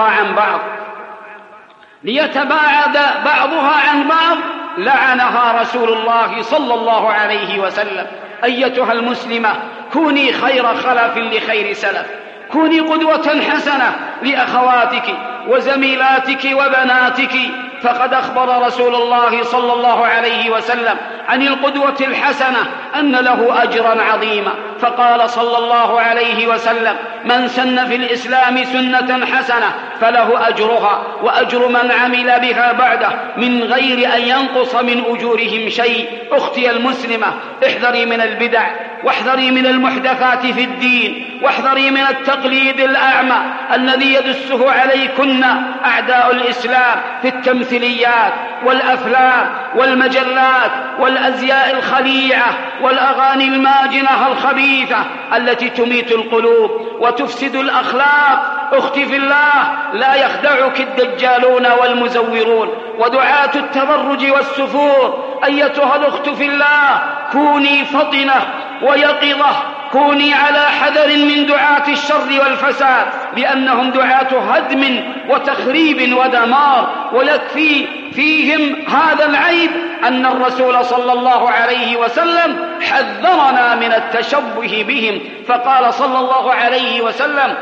بعضها عن بعض. لعنها رسول الله صلى الله عليه وسلم. أيتها المسلمة، كوني خير خلف لخير سلف، كوني قدوة حسنة لأخواتك وزميلاتك وبناتك، فقد أخبر رسول الله صلى الله عليه وسلم عن القدوة الحسنة أن له أجرا عظيما، فقال صلى الله عليه وسلم: من سن في الإسلام سنة حسنة فله أجرها وأجر من عمل بها بعده من غير أن ينقص من أجورهم شيء. أختي المسلمة، احذري من البدع واحذري من المحدثات في الدين، واحذري من التقليد الأعمى الذي يدسه عليكن أعداء الإسلام في التمثيليات والأفلام والمجلات والأزياء الخليعة والأغاني الماجنة الخبيثة التي تميت القلوب وتفسد الأخلاق. أختي في الله، لا يخدعك الدجالون والمزورون ودعاة التبرج والسفور. أيتها الأخت في الله، كوني فطنة ويقظة، كوني على حذر من دعاة الشر والفساد، لأنهم دعاة هدم وتخريب ودمار. ويكفي فيهم هذا العيب أن الرسول صلى الله عليه وسلم حذرنا من التشبه بهم، فقال صلى الله عليه وسلم: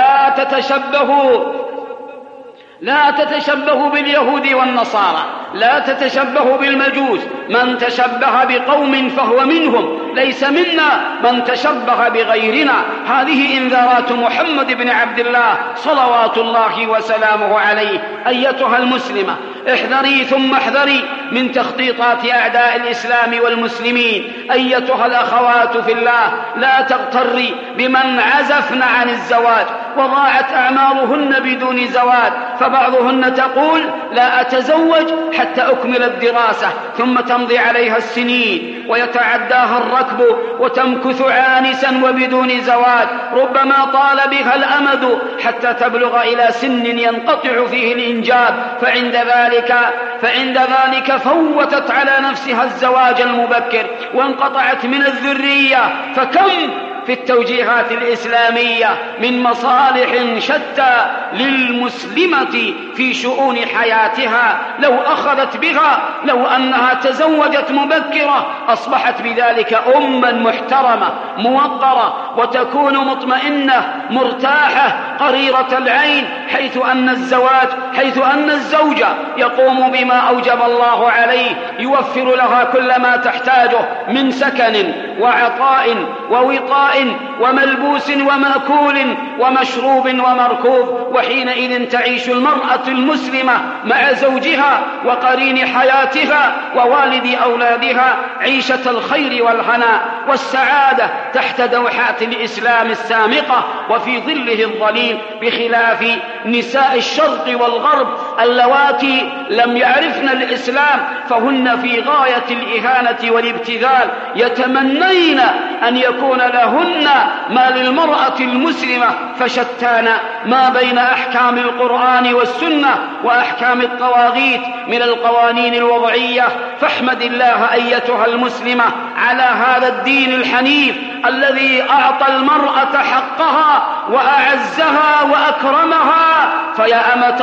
لا تتشبهوا باليهود والنصارى، لا تتشبهوا بالمجوس، من تشبه بقوم فهو منهم، ليس منا من تشبه بغيرنا. هذه إنذارات محمد بن عبد الله صلوات الله وسلامه عليه. أيتها المسلمة، احذري ثم احذري من تخطيطات أعداء الإسلام والمسلمين. أيتها الأخوات في الله، لا تغتري بمن عزفن عن الزواج وضاعت أعمارهن بدون زواج، فبعضهن تقول: لا أتزوج حتى أكمل الدراسة، ثم تمضي عليها السنين ويتعداها الركب وتمكث عانسا وبدون زواج، ربما طال بها الأمد حتى تبلغ إلى سن ينقطع فيه الإنجاب، فعند ذلك فوتت على نفسها الزواج المبكر وانقطعت من الذرية. فكم في التوجيهات الإسلامية من مصالح شتى للمسلمة في شؤون حياتها، لو أخذت بها، لو أنها تزوجت مبكرة أصبحت بذلك أما محترمة موقرة، وتكون مطمئنة مرتاحة قريرة العين، حيث أن الزوج يقوم بما أوجب الله عليه، يوفر لها كل ما تحتاجه من سكن وعطاء ووطاء وملبوس ومأكول ومشروب ومركوب. وحينئذ تعيش المرأة المسلمة مع زوجها وقرين حياتها ووالد أولادها عيشة الخير والهناء والسعادة تحت دوحات الإسلام السامقة وفي ظله الظليل، بخلاف نساء الشرق والغرب اللواتي لم يعرفن الإسلام، فهن في غاية الإهانة والابتذال، يتمنين أن يكون لهن ما للمرأة المسلمة، فشتان ما بين أحكام القرآن والسنة وأحكام الطواغيت من القوانين الوضعية. فاحمد الله أيتها المسلمة على هذا الدين الحنيف الذي أعطى المرأة حقها وأعزها وأكرمها. فيا أمة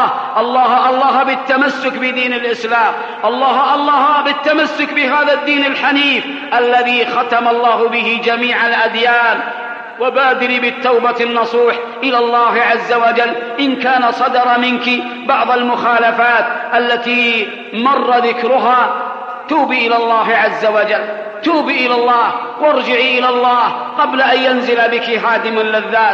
الله بالتمسك بدين الإسلام، الله بالتمسك بهذا الدين الحنيف الذي ختم الله به جميع الأديان. وبادري بالتوبة النصوح إلى الله عز وجل إن كان صدر منك بعض المخالفات التي مر ذكرها. توبي إلى الله عز وجل، توبي إلى الله وارجعي إلى الله قبل أن ينزل بك هادم اللذات.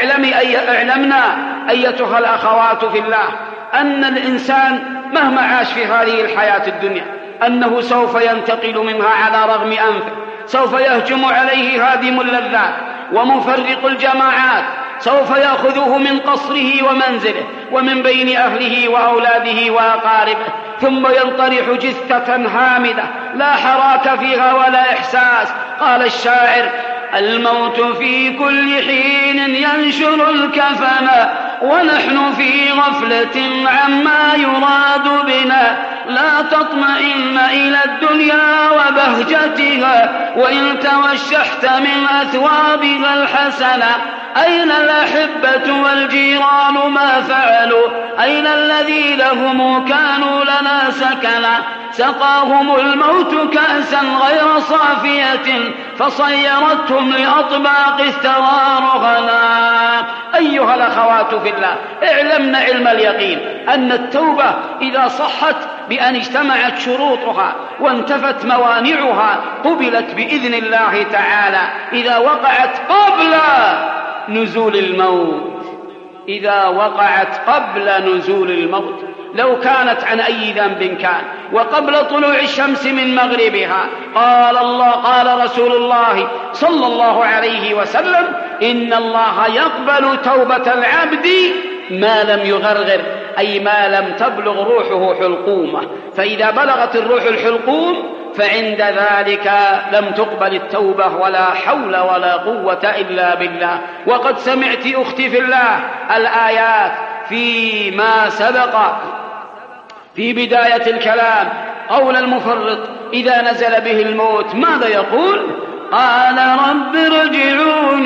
اعلمنا أيتها الأخوات في الله أن الإنسان مهما عاش في هذه الحياة الدنيا أنه سوف ينتقل منها على رغم أنفه، سوف يهجم عليه هادم اللذات ومفرق الجماعات، سوف يأخذه من قصره ومنزله ومن بين أهله وأولاده وأقاربه، ثم ينطرح جثة هامدة لا حراك فيها ولا إحساس. قال الشاعر: الموت في كل حين ينشر الكفن ونحن في غفلة عما يراد بنا، لا تطمئن إلى الدنيا وبهجتها وإن توشحت من أثوابها الحسنة. أين الأحبة والجيران ما فعلوا؟ أين الذين هم كانوا لنا سكنا؟ سقاهم الموت كأسا غير صافية فصيرتهم لأطباق الثرى رغنا. أيها الأخوات في الله، اعلمن علم اليقين أن التوبة إذا صحت بأن اجتمعت شروطها وانتفت موانعها قبلت بإذن الله تعالى إذا وقعت قبل نزول الموت. إذا وقعت قبل نزول الموت، لو كانت عن أي ذنب كان، وقبل طلوع الشمس من مغربها. قال رسول الله صلى الله عليه وسلم: إن الله يقبل توبة العبد ما لم يغرغر، أي ما لم تبلغ روحه حلقومه، فإذا بلغت الروح الحلقوم فعند ذلك لم تقبل التوبة، ولا حول ولا قوة إلا بالله. وقد سمعت أختي في الله الآيات فيما سبق في بداية الكلام، قول المفرط إذا نزل به الموت ماذا يقول؟ قال: رب ارجعون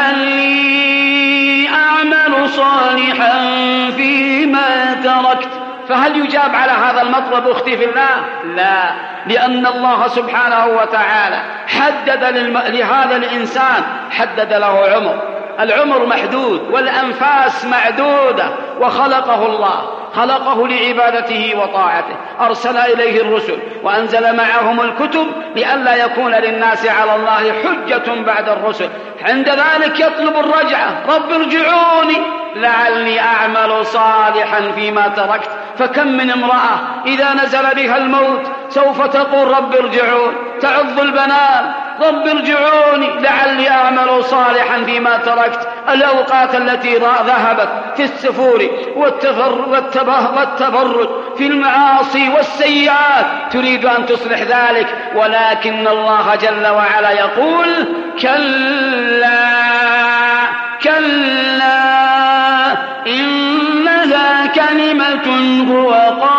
لعلي أعمل صالحا فيما تركت. فهل يجاب على هذا المطلب أختي في الله؟ لا، لأن الله سبحانه وتعالى حدد لهذا الإنسان، حدد له عمر، العمر محدود والأنفاس معدودة، وخلقه الله، خلقه لعبادته وطاعته، أرسل إليه الرسل وأنزل معهم الكتب لئلا يكون للناس على الله حجة بعد الرسل. عند ذلك يطلب الرجعة: رب ارجعوني لعلي أعمل صالحا فيما تركت. فكم من امرأة إذا نزل بها الموت سوف تقول: رب ارجعون، تعض البنان: رب ارجعوني لعلي أعمل صالحا فيما تركت. الأوقات التي ذهبت في السفور والتبرج في المعاصي والسيئات تريد أن تصلح ذلك، ولكن الله جل وعلا يقول: كلا إنها كلمة هو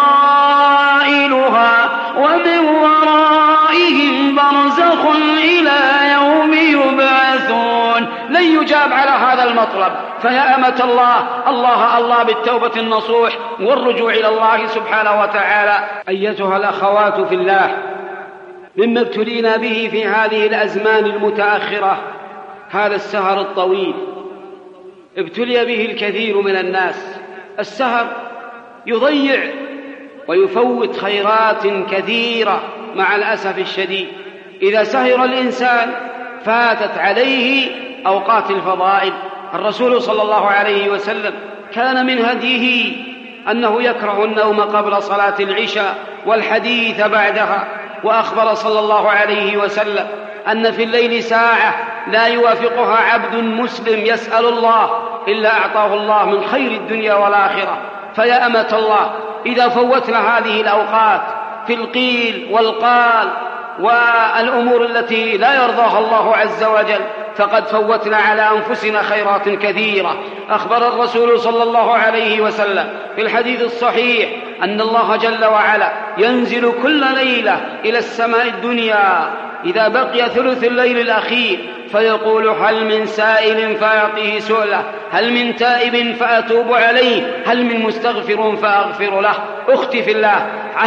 قائلها ومن ورائهم برزخ إلى يوم يبعثون. لن يجاب على هذا المطلب. فيا أمة الله بالتوبة النصوح والرجوع إلى الله سبحانه وتعالى. أيتها الأخوات في الله، مما ابتلينا به في هذه الأزمان المتأخرة هذا السهر الطويل، ابتلي به الكثير من الناس. السهر يضيع ويفوت خيرات كثيرة مع الأسف الشديد. إذا سهر الإنسان فاتت عليه أوقات الفضائل. الرسول صلى الله عليه وسلم كان من هديه أنه يكره النوم قبل صلاة العشاء والحديث بعدها، وأخبر صلى الله عليه وسلم أن في الليل ساعة لا يوافقها عبد مسلم يسأل الله إلا أعطاه الله من خير الدنيا والآخرة. فيا أمة الله، إذا فوتنا هذه الأوقات في القيل والقال والأمور التي لا يرضاها الله عز وجل فقد فوتنا على أنفسنا خيرات كثيرة. أخبر الرسول صلى الله عليه وسلم في الحديث الصحيح أن الله جل وعلا ينزل كل ليلة إلى السماء الدنيا إذا بقي ثلث الليل الأخير فيقول: هل من سائل فأعطيه سؤله، هل من تائب فأتوب عليه، هل من مستغفر فأغفر له. أختي في الله،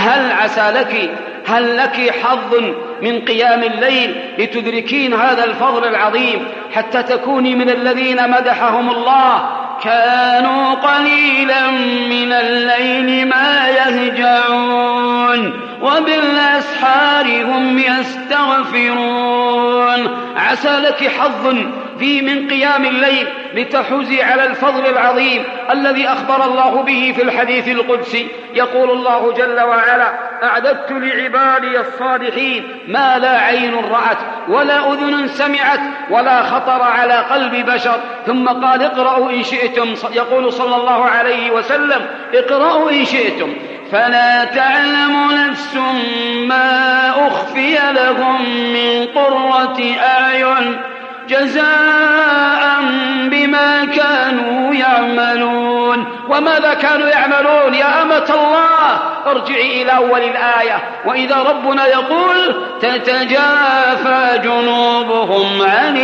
هل لك حظ من قيام الليل لتدركين هذا الفضل العظيم حتى تكوني من الذين مدحهم الله: كانوا قليلا من الليل ما يهجعون وبالأسحار هم يستغفرون. عسى لك حظ من قيام الليل لتحوزي على الفضل العظيم الذي أخبر الله به في الحديث القدسي. يقول الله جل وعلا: أعددت لعبادي الصالحين ما لا عين رأت ولا أذن سمعت ولا خطر على قلب بشر. ثم قال: اقرأوا إن شئتم. يقول صلى الله عليه وسلم: اقرأوا إن شئتم فلا تعلم نفس ما أخفي لهم من قرة أعين جزاء بما كانوا يعملون. وماذا كانوا يعملون يا أمة الله؟ ارجعي إلى أول الآية، وإذا ربنا يقول: تتجافى جنوبهم عن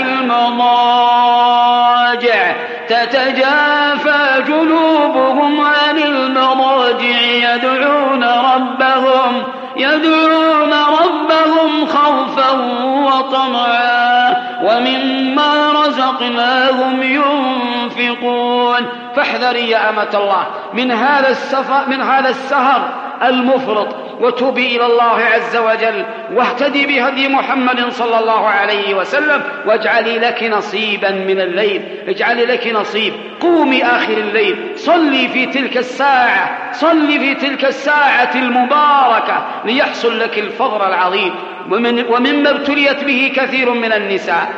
المضاجع، تتجافى جنوبهم عن المضاجع يدعون ربهم خوفا وطمعا ومما رزقناهم ينفقون. فاحذري يا أمة الله من هذا السهر المفرط وتوبي إلى الله عز وجل واهتدي بهدي محمد صلى الله عليه وسلم، واجعلي لك نصيبا من الليل، اجعلي لك نصيب. قومي آخر الليل، صلي في تلك الساعة، صلي في تلك الساعة المباركة ليحصل لك الفضل العظيم. ومما ابتليت به كثير من النساء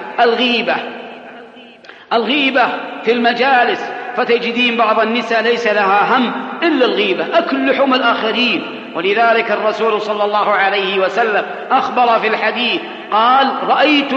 الغيبة في المجالس، فتجدين بعض النساء ليس لها هم إلا الغيبة، أكل لحوم الآخرين. ولذلك الرسول صلى الله عليه وسلم أخبر في الحديث قال: رأيت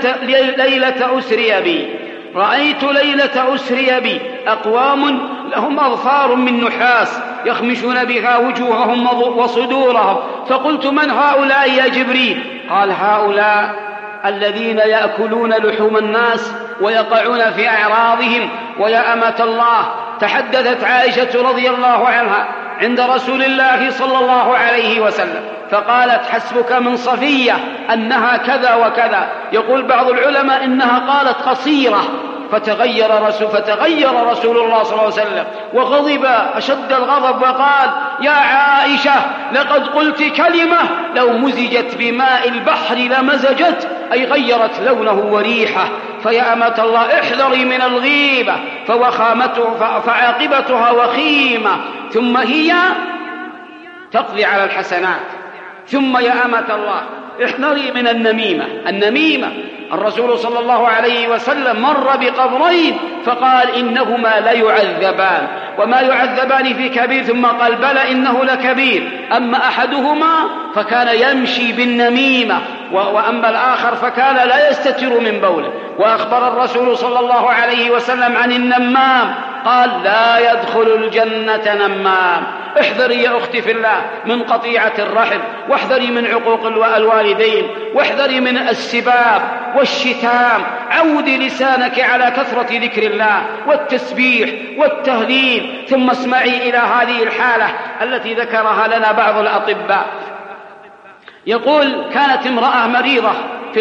ليلة أسري بي أقوام لهم أظفار من نحاس يخمشون بها وجوههم وصدورهم، فقلت: من هؤلاء يا جبريل؟ قال: هؤلاء الذين يأكلون لحوم الناس ويقعون في أعراضهم. ويا أمة الله، تحدثت عائشة رضي الله عنها عند رسول الله صلى الله عليه وسلم فقالت: حسبك من صفية أنها كذا وكذا. يقول بعض العلماء إنها قالت قصيرة، فتغير رسول الله صلى الله عليه وسلم وغضب أشد الغضب وقال: يا عائشة، لقد قلت كلمة لو مزجت بماء البحر لمزجت، أي غيرت لونه وريحه. فيا أمة الله، احذري من الغيبة فعاقبتها وخيمة، ثم هي تقضي على الحسنات. ثم يا أمة الله، احذري من النميمة. الرسول صلى الله عليه وسلم مر بقبرين فقال: إنهما ليعذبان، وما يعذبان في كبير، ثم قال: بلى إنه لكبير، أما أحدهما فكان يمشي بالنميمة، وأما الآخر فكان لا يستتر من بوله. وأخبر الرسول صلى الله عليه وسلم عن النمام قال: لا يدخل الجنة نمام. احذري يا أختي في الله من قطيعة الرحم، واحذري من عقوق الوالدين، واحذري من السباب والشتام. عودي لسانك على كثرة ذكر الله والتسبيح والتهليل. ثم اسمعي إلى هذه الحالة التي ذكرها لنا بعض الأطباء. يقول: كانت امرأة مريضة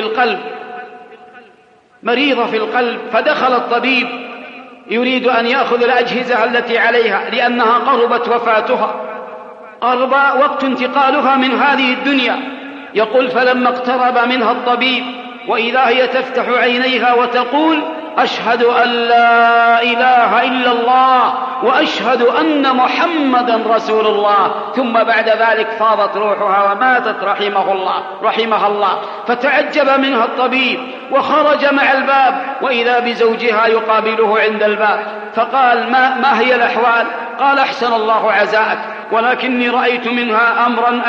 في القلب، فدخل الطبيب يريد أن يأخذ الأجهزة التي عليها لأنها قربت وفاتها، قرب وقت انتقالها من هذه الدنيا. يقول: فلما اقترب منها الطبيب وإذا هي تفتح عينيها وتقول: أشهد أن لا إله إلا الله وأشهد أن محمدا رسول الله. ثم بعد ذلك فاضت روحها وماتت رحمها الله. فتعجب منها الطبيب وخرج مع الباب، وإذا بزوجها يقابله عند الباب، فقال: ما هي الأحوال؟ قال: أحسن الله عزاءك، ولكني رأيت منها أمرا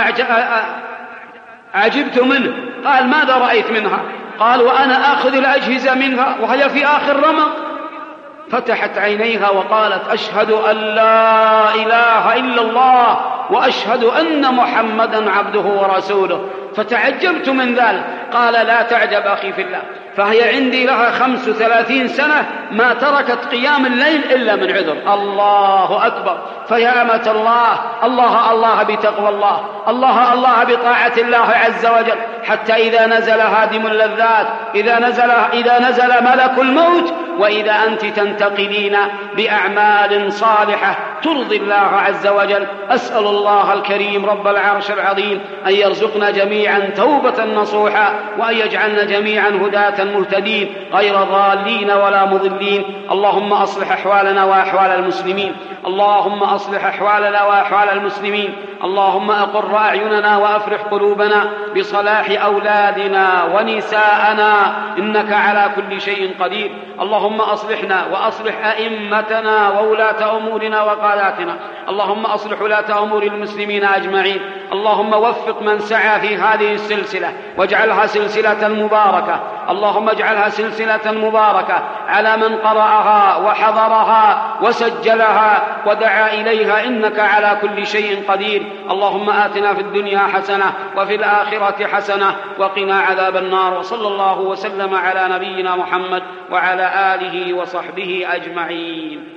عجبت منه. قال: ماذا رأيت منها؟ قال: وأنا آخذ الأجهزة منها وهي في آخر رمق. فتحت عينيها وقالت: أشهد أن لا إله إلا الله وأشهد أن محمدا عبده ورسوله. فتعجبت من ذلك. قال: لا تعجب أخي في الله، فهي عندي لها 35 سنة ما تركت قيام الليل إلا من عذر. الله أكبر. فيا أمة الله، الله بتقوى الله بطاعة الله عز وجل، حتى إذا نزل هادم اللذات، إذا نزل ملك الموت، وإذا أنت تنتقلين بأعمال صالحة ترضي الله عز وجل. أسأل الله الكريم رب العرش العظيم أن يرزقنا جميعا توبة نصوحا، وأن يجعلنا جميعا هداة مهتدين غير ضالين ولا مضلين. اللهم أصلح أحوالنا وأحوال المسلمين، اللهم أصلح أحوالنا وأحوال المسلمين. اللهم أقر أعيننا وأفرح قلوبنا بصلاح أولادنا ونساءنا، إنك على كل شيء قدير. اللهم أصلحنا وأصلح أئمتنا وولاة أمورنا وقاداتنا. اللهم أصلح ولاة أمور المسلمين أجمعين. اللهم وفق من سعى في هذه السلسلة واجعلها سلسلة مباركة. اللهم اجعلها سلسلة مباركة على من قرأها وحضرها وسجلها ودعا إليها، إنك على كل شيء قدير. اللهم آتنا في الدنيا حسنة وفي الآخرة حسنة وقنا عذاب النار. وصلى الله وسلم على نبينا محمد وعلى آله وصحبه أجمعين.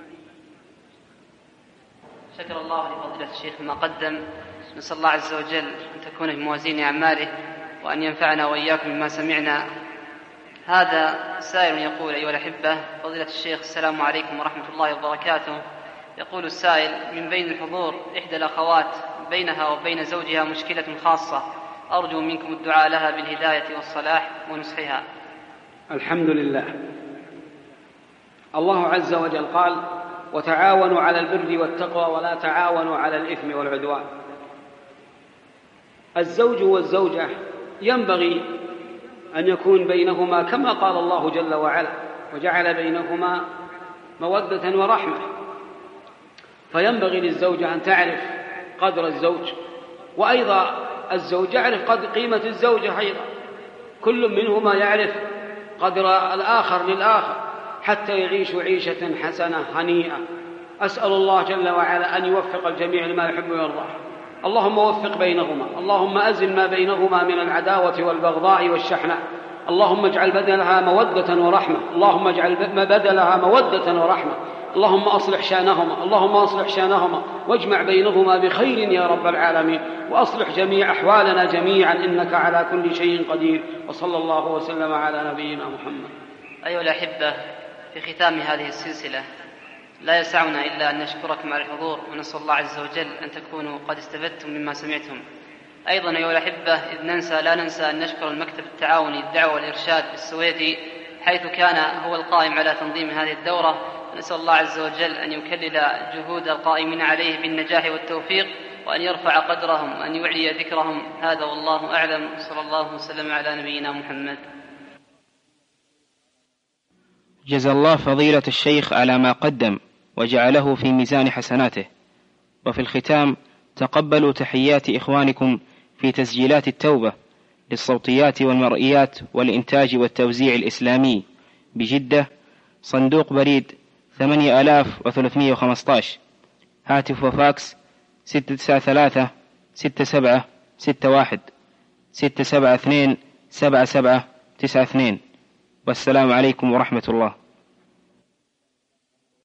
شكر الله لفضيلة الشيخ ما قدم. نسأل الله عز وجل أن تكون في موازين أعماله وأن ينفعنا وإياكم بما سمعنا. هذا سائل يقول: أيها الأحبة، فضيلة الشيخ، السلام عليكم ورحمة الله وبركاته. يقول السائل: من بين الحضور إحدى الأخوات بينها وبين زوجها مشكلة خاصة، أرجو منكم الدعاء لها بالهداية والصلاح ونصحها. الحمد لله. الله عز وجل قال: وتعاونوا على البر والتقوى ولا تعاونوا على الإثم والعدوان. الزوج والزوجة ينبغي أن يكون بينهما كما قال الله جل وعلا: وجعل بينهما مودة ورحمة. فينبغي للزوجة أن تعرف قدر الزوج، وأيضا الزوج يعرف قيمة الزوجة أيضا. كل منهما يعرف قدر الآخر للآخر حتى يعيشوا عيشة حسنة هنيئة. أسأل الله جل وعلا أن يوفق الجميع لما يحب ويرضى. اللهم وفق بينهما، اللهم أزل ما بينهما من العداوة والبغضاء والشحناء. اللهم اجعل بدلها مودة ورحمة، اللهم اجعل بدلها مودة ورحمة. اللهم أصلح شانهما، اللهم أصلح شانهما واجمع بينهما بخير يا رب العالمين، وأصلح جميع أحوالنا جميعا إنك على كل شيء قدير. وصلى الله وسلم على نبينا محمد. أيها الأحبة، في ختام هذه السلسلة لا يسعنا إلا أن نشكركم على الحضور، ونسأل الله عز وجل أن تكونوا قد استفدتم مما سمعتم. أيضا أيها الأحبة، إذ لا ننسى أن نشكر المكتب التعاوني الدعوة والإرشاد بالسويدي، حيث كان هو القائم على تنظيم هذه الدورة. نسأل الله عز وجل أن يكلل جهود القائمين عليه بالنجاح والتوفيق، وأن يرفع قدرهم وأن يعلي ذكرهم. هذا والله أعلم، صلى الله وسلم على نبينا محمد. جزا الله فضيلة الشيخ على ما قدم وجعله في ميزان حسناته. وفي الختام تقبلوا تحيات إخوانكم في تسجيلات التوبة للصوتيات والمرئيات والإنتاج والتوزيع الإسلامي بجدة، صندوق بريد 8315، هاتف وفاكس 693 6761 672 7792. والسلام عليكم ورحمة الله.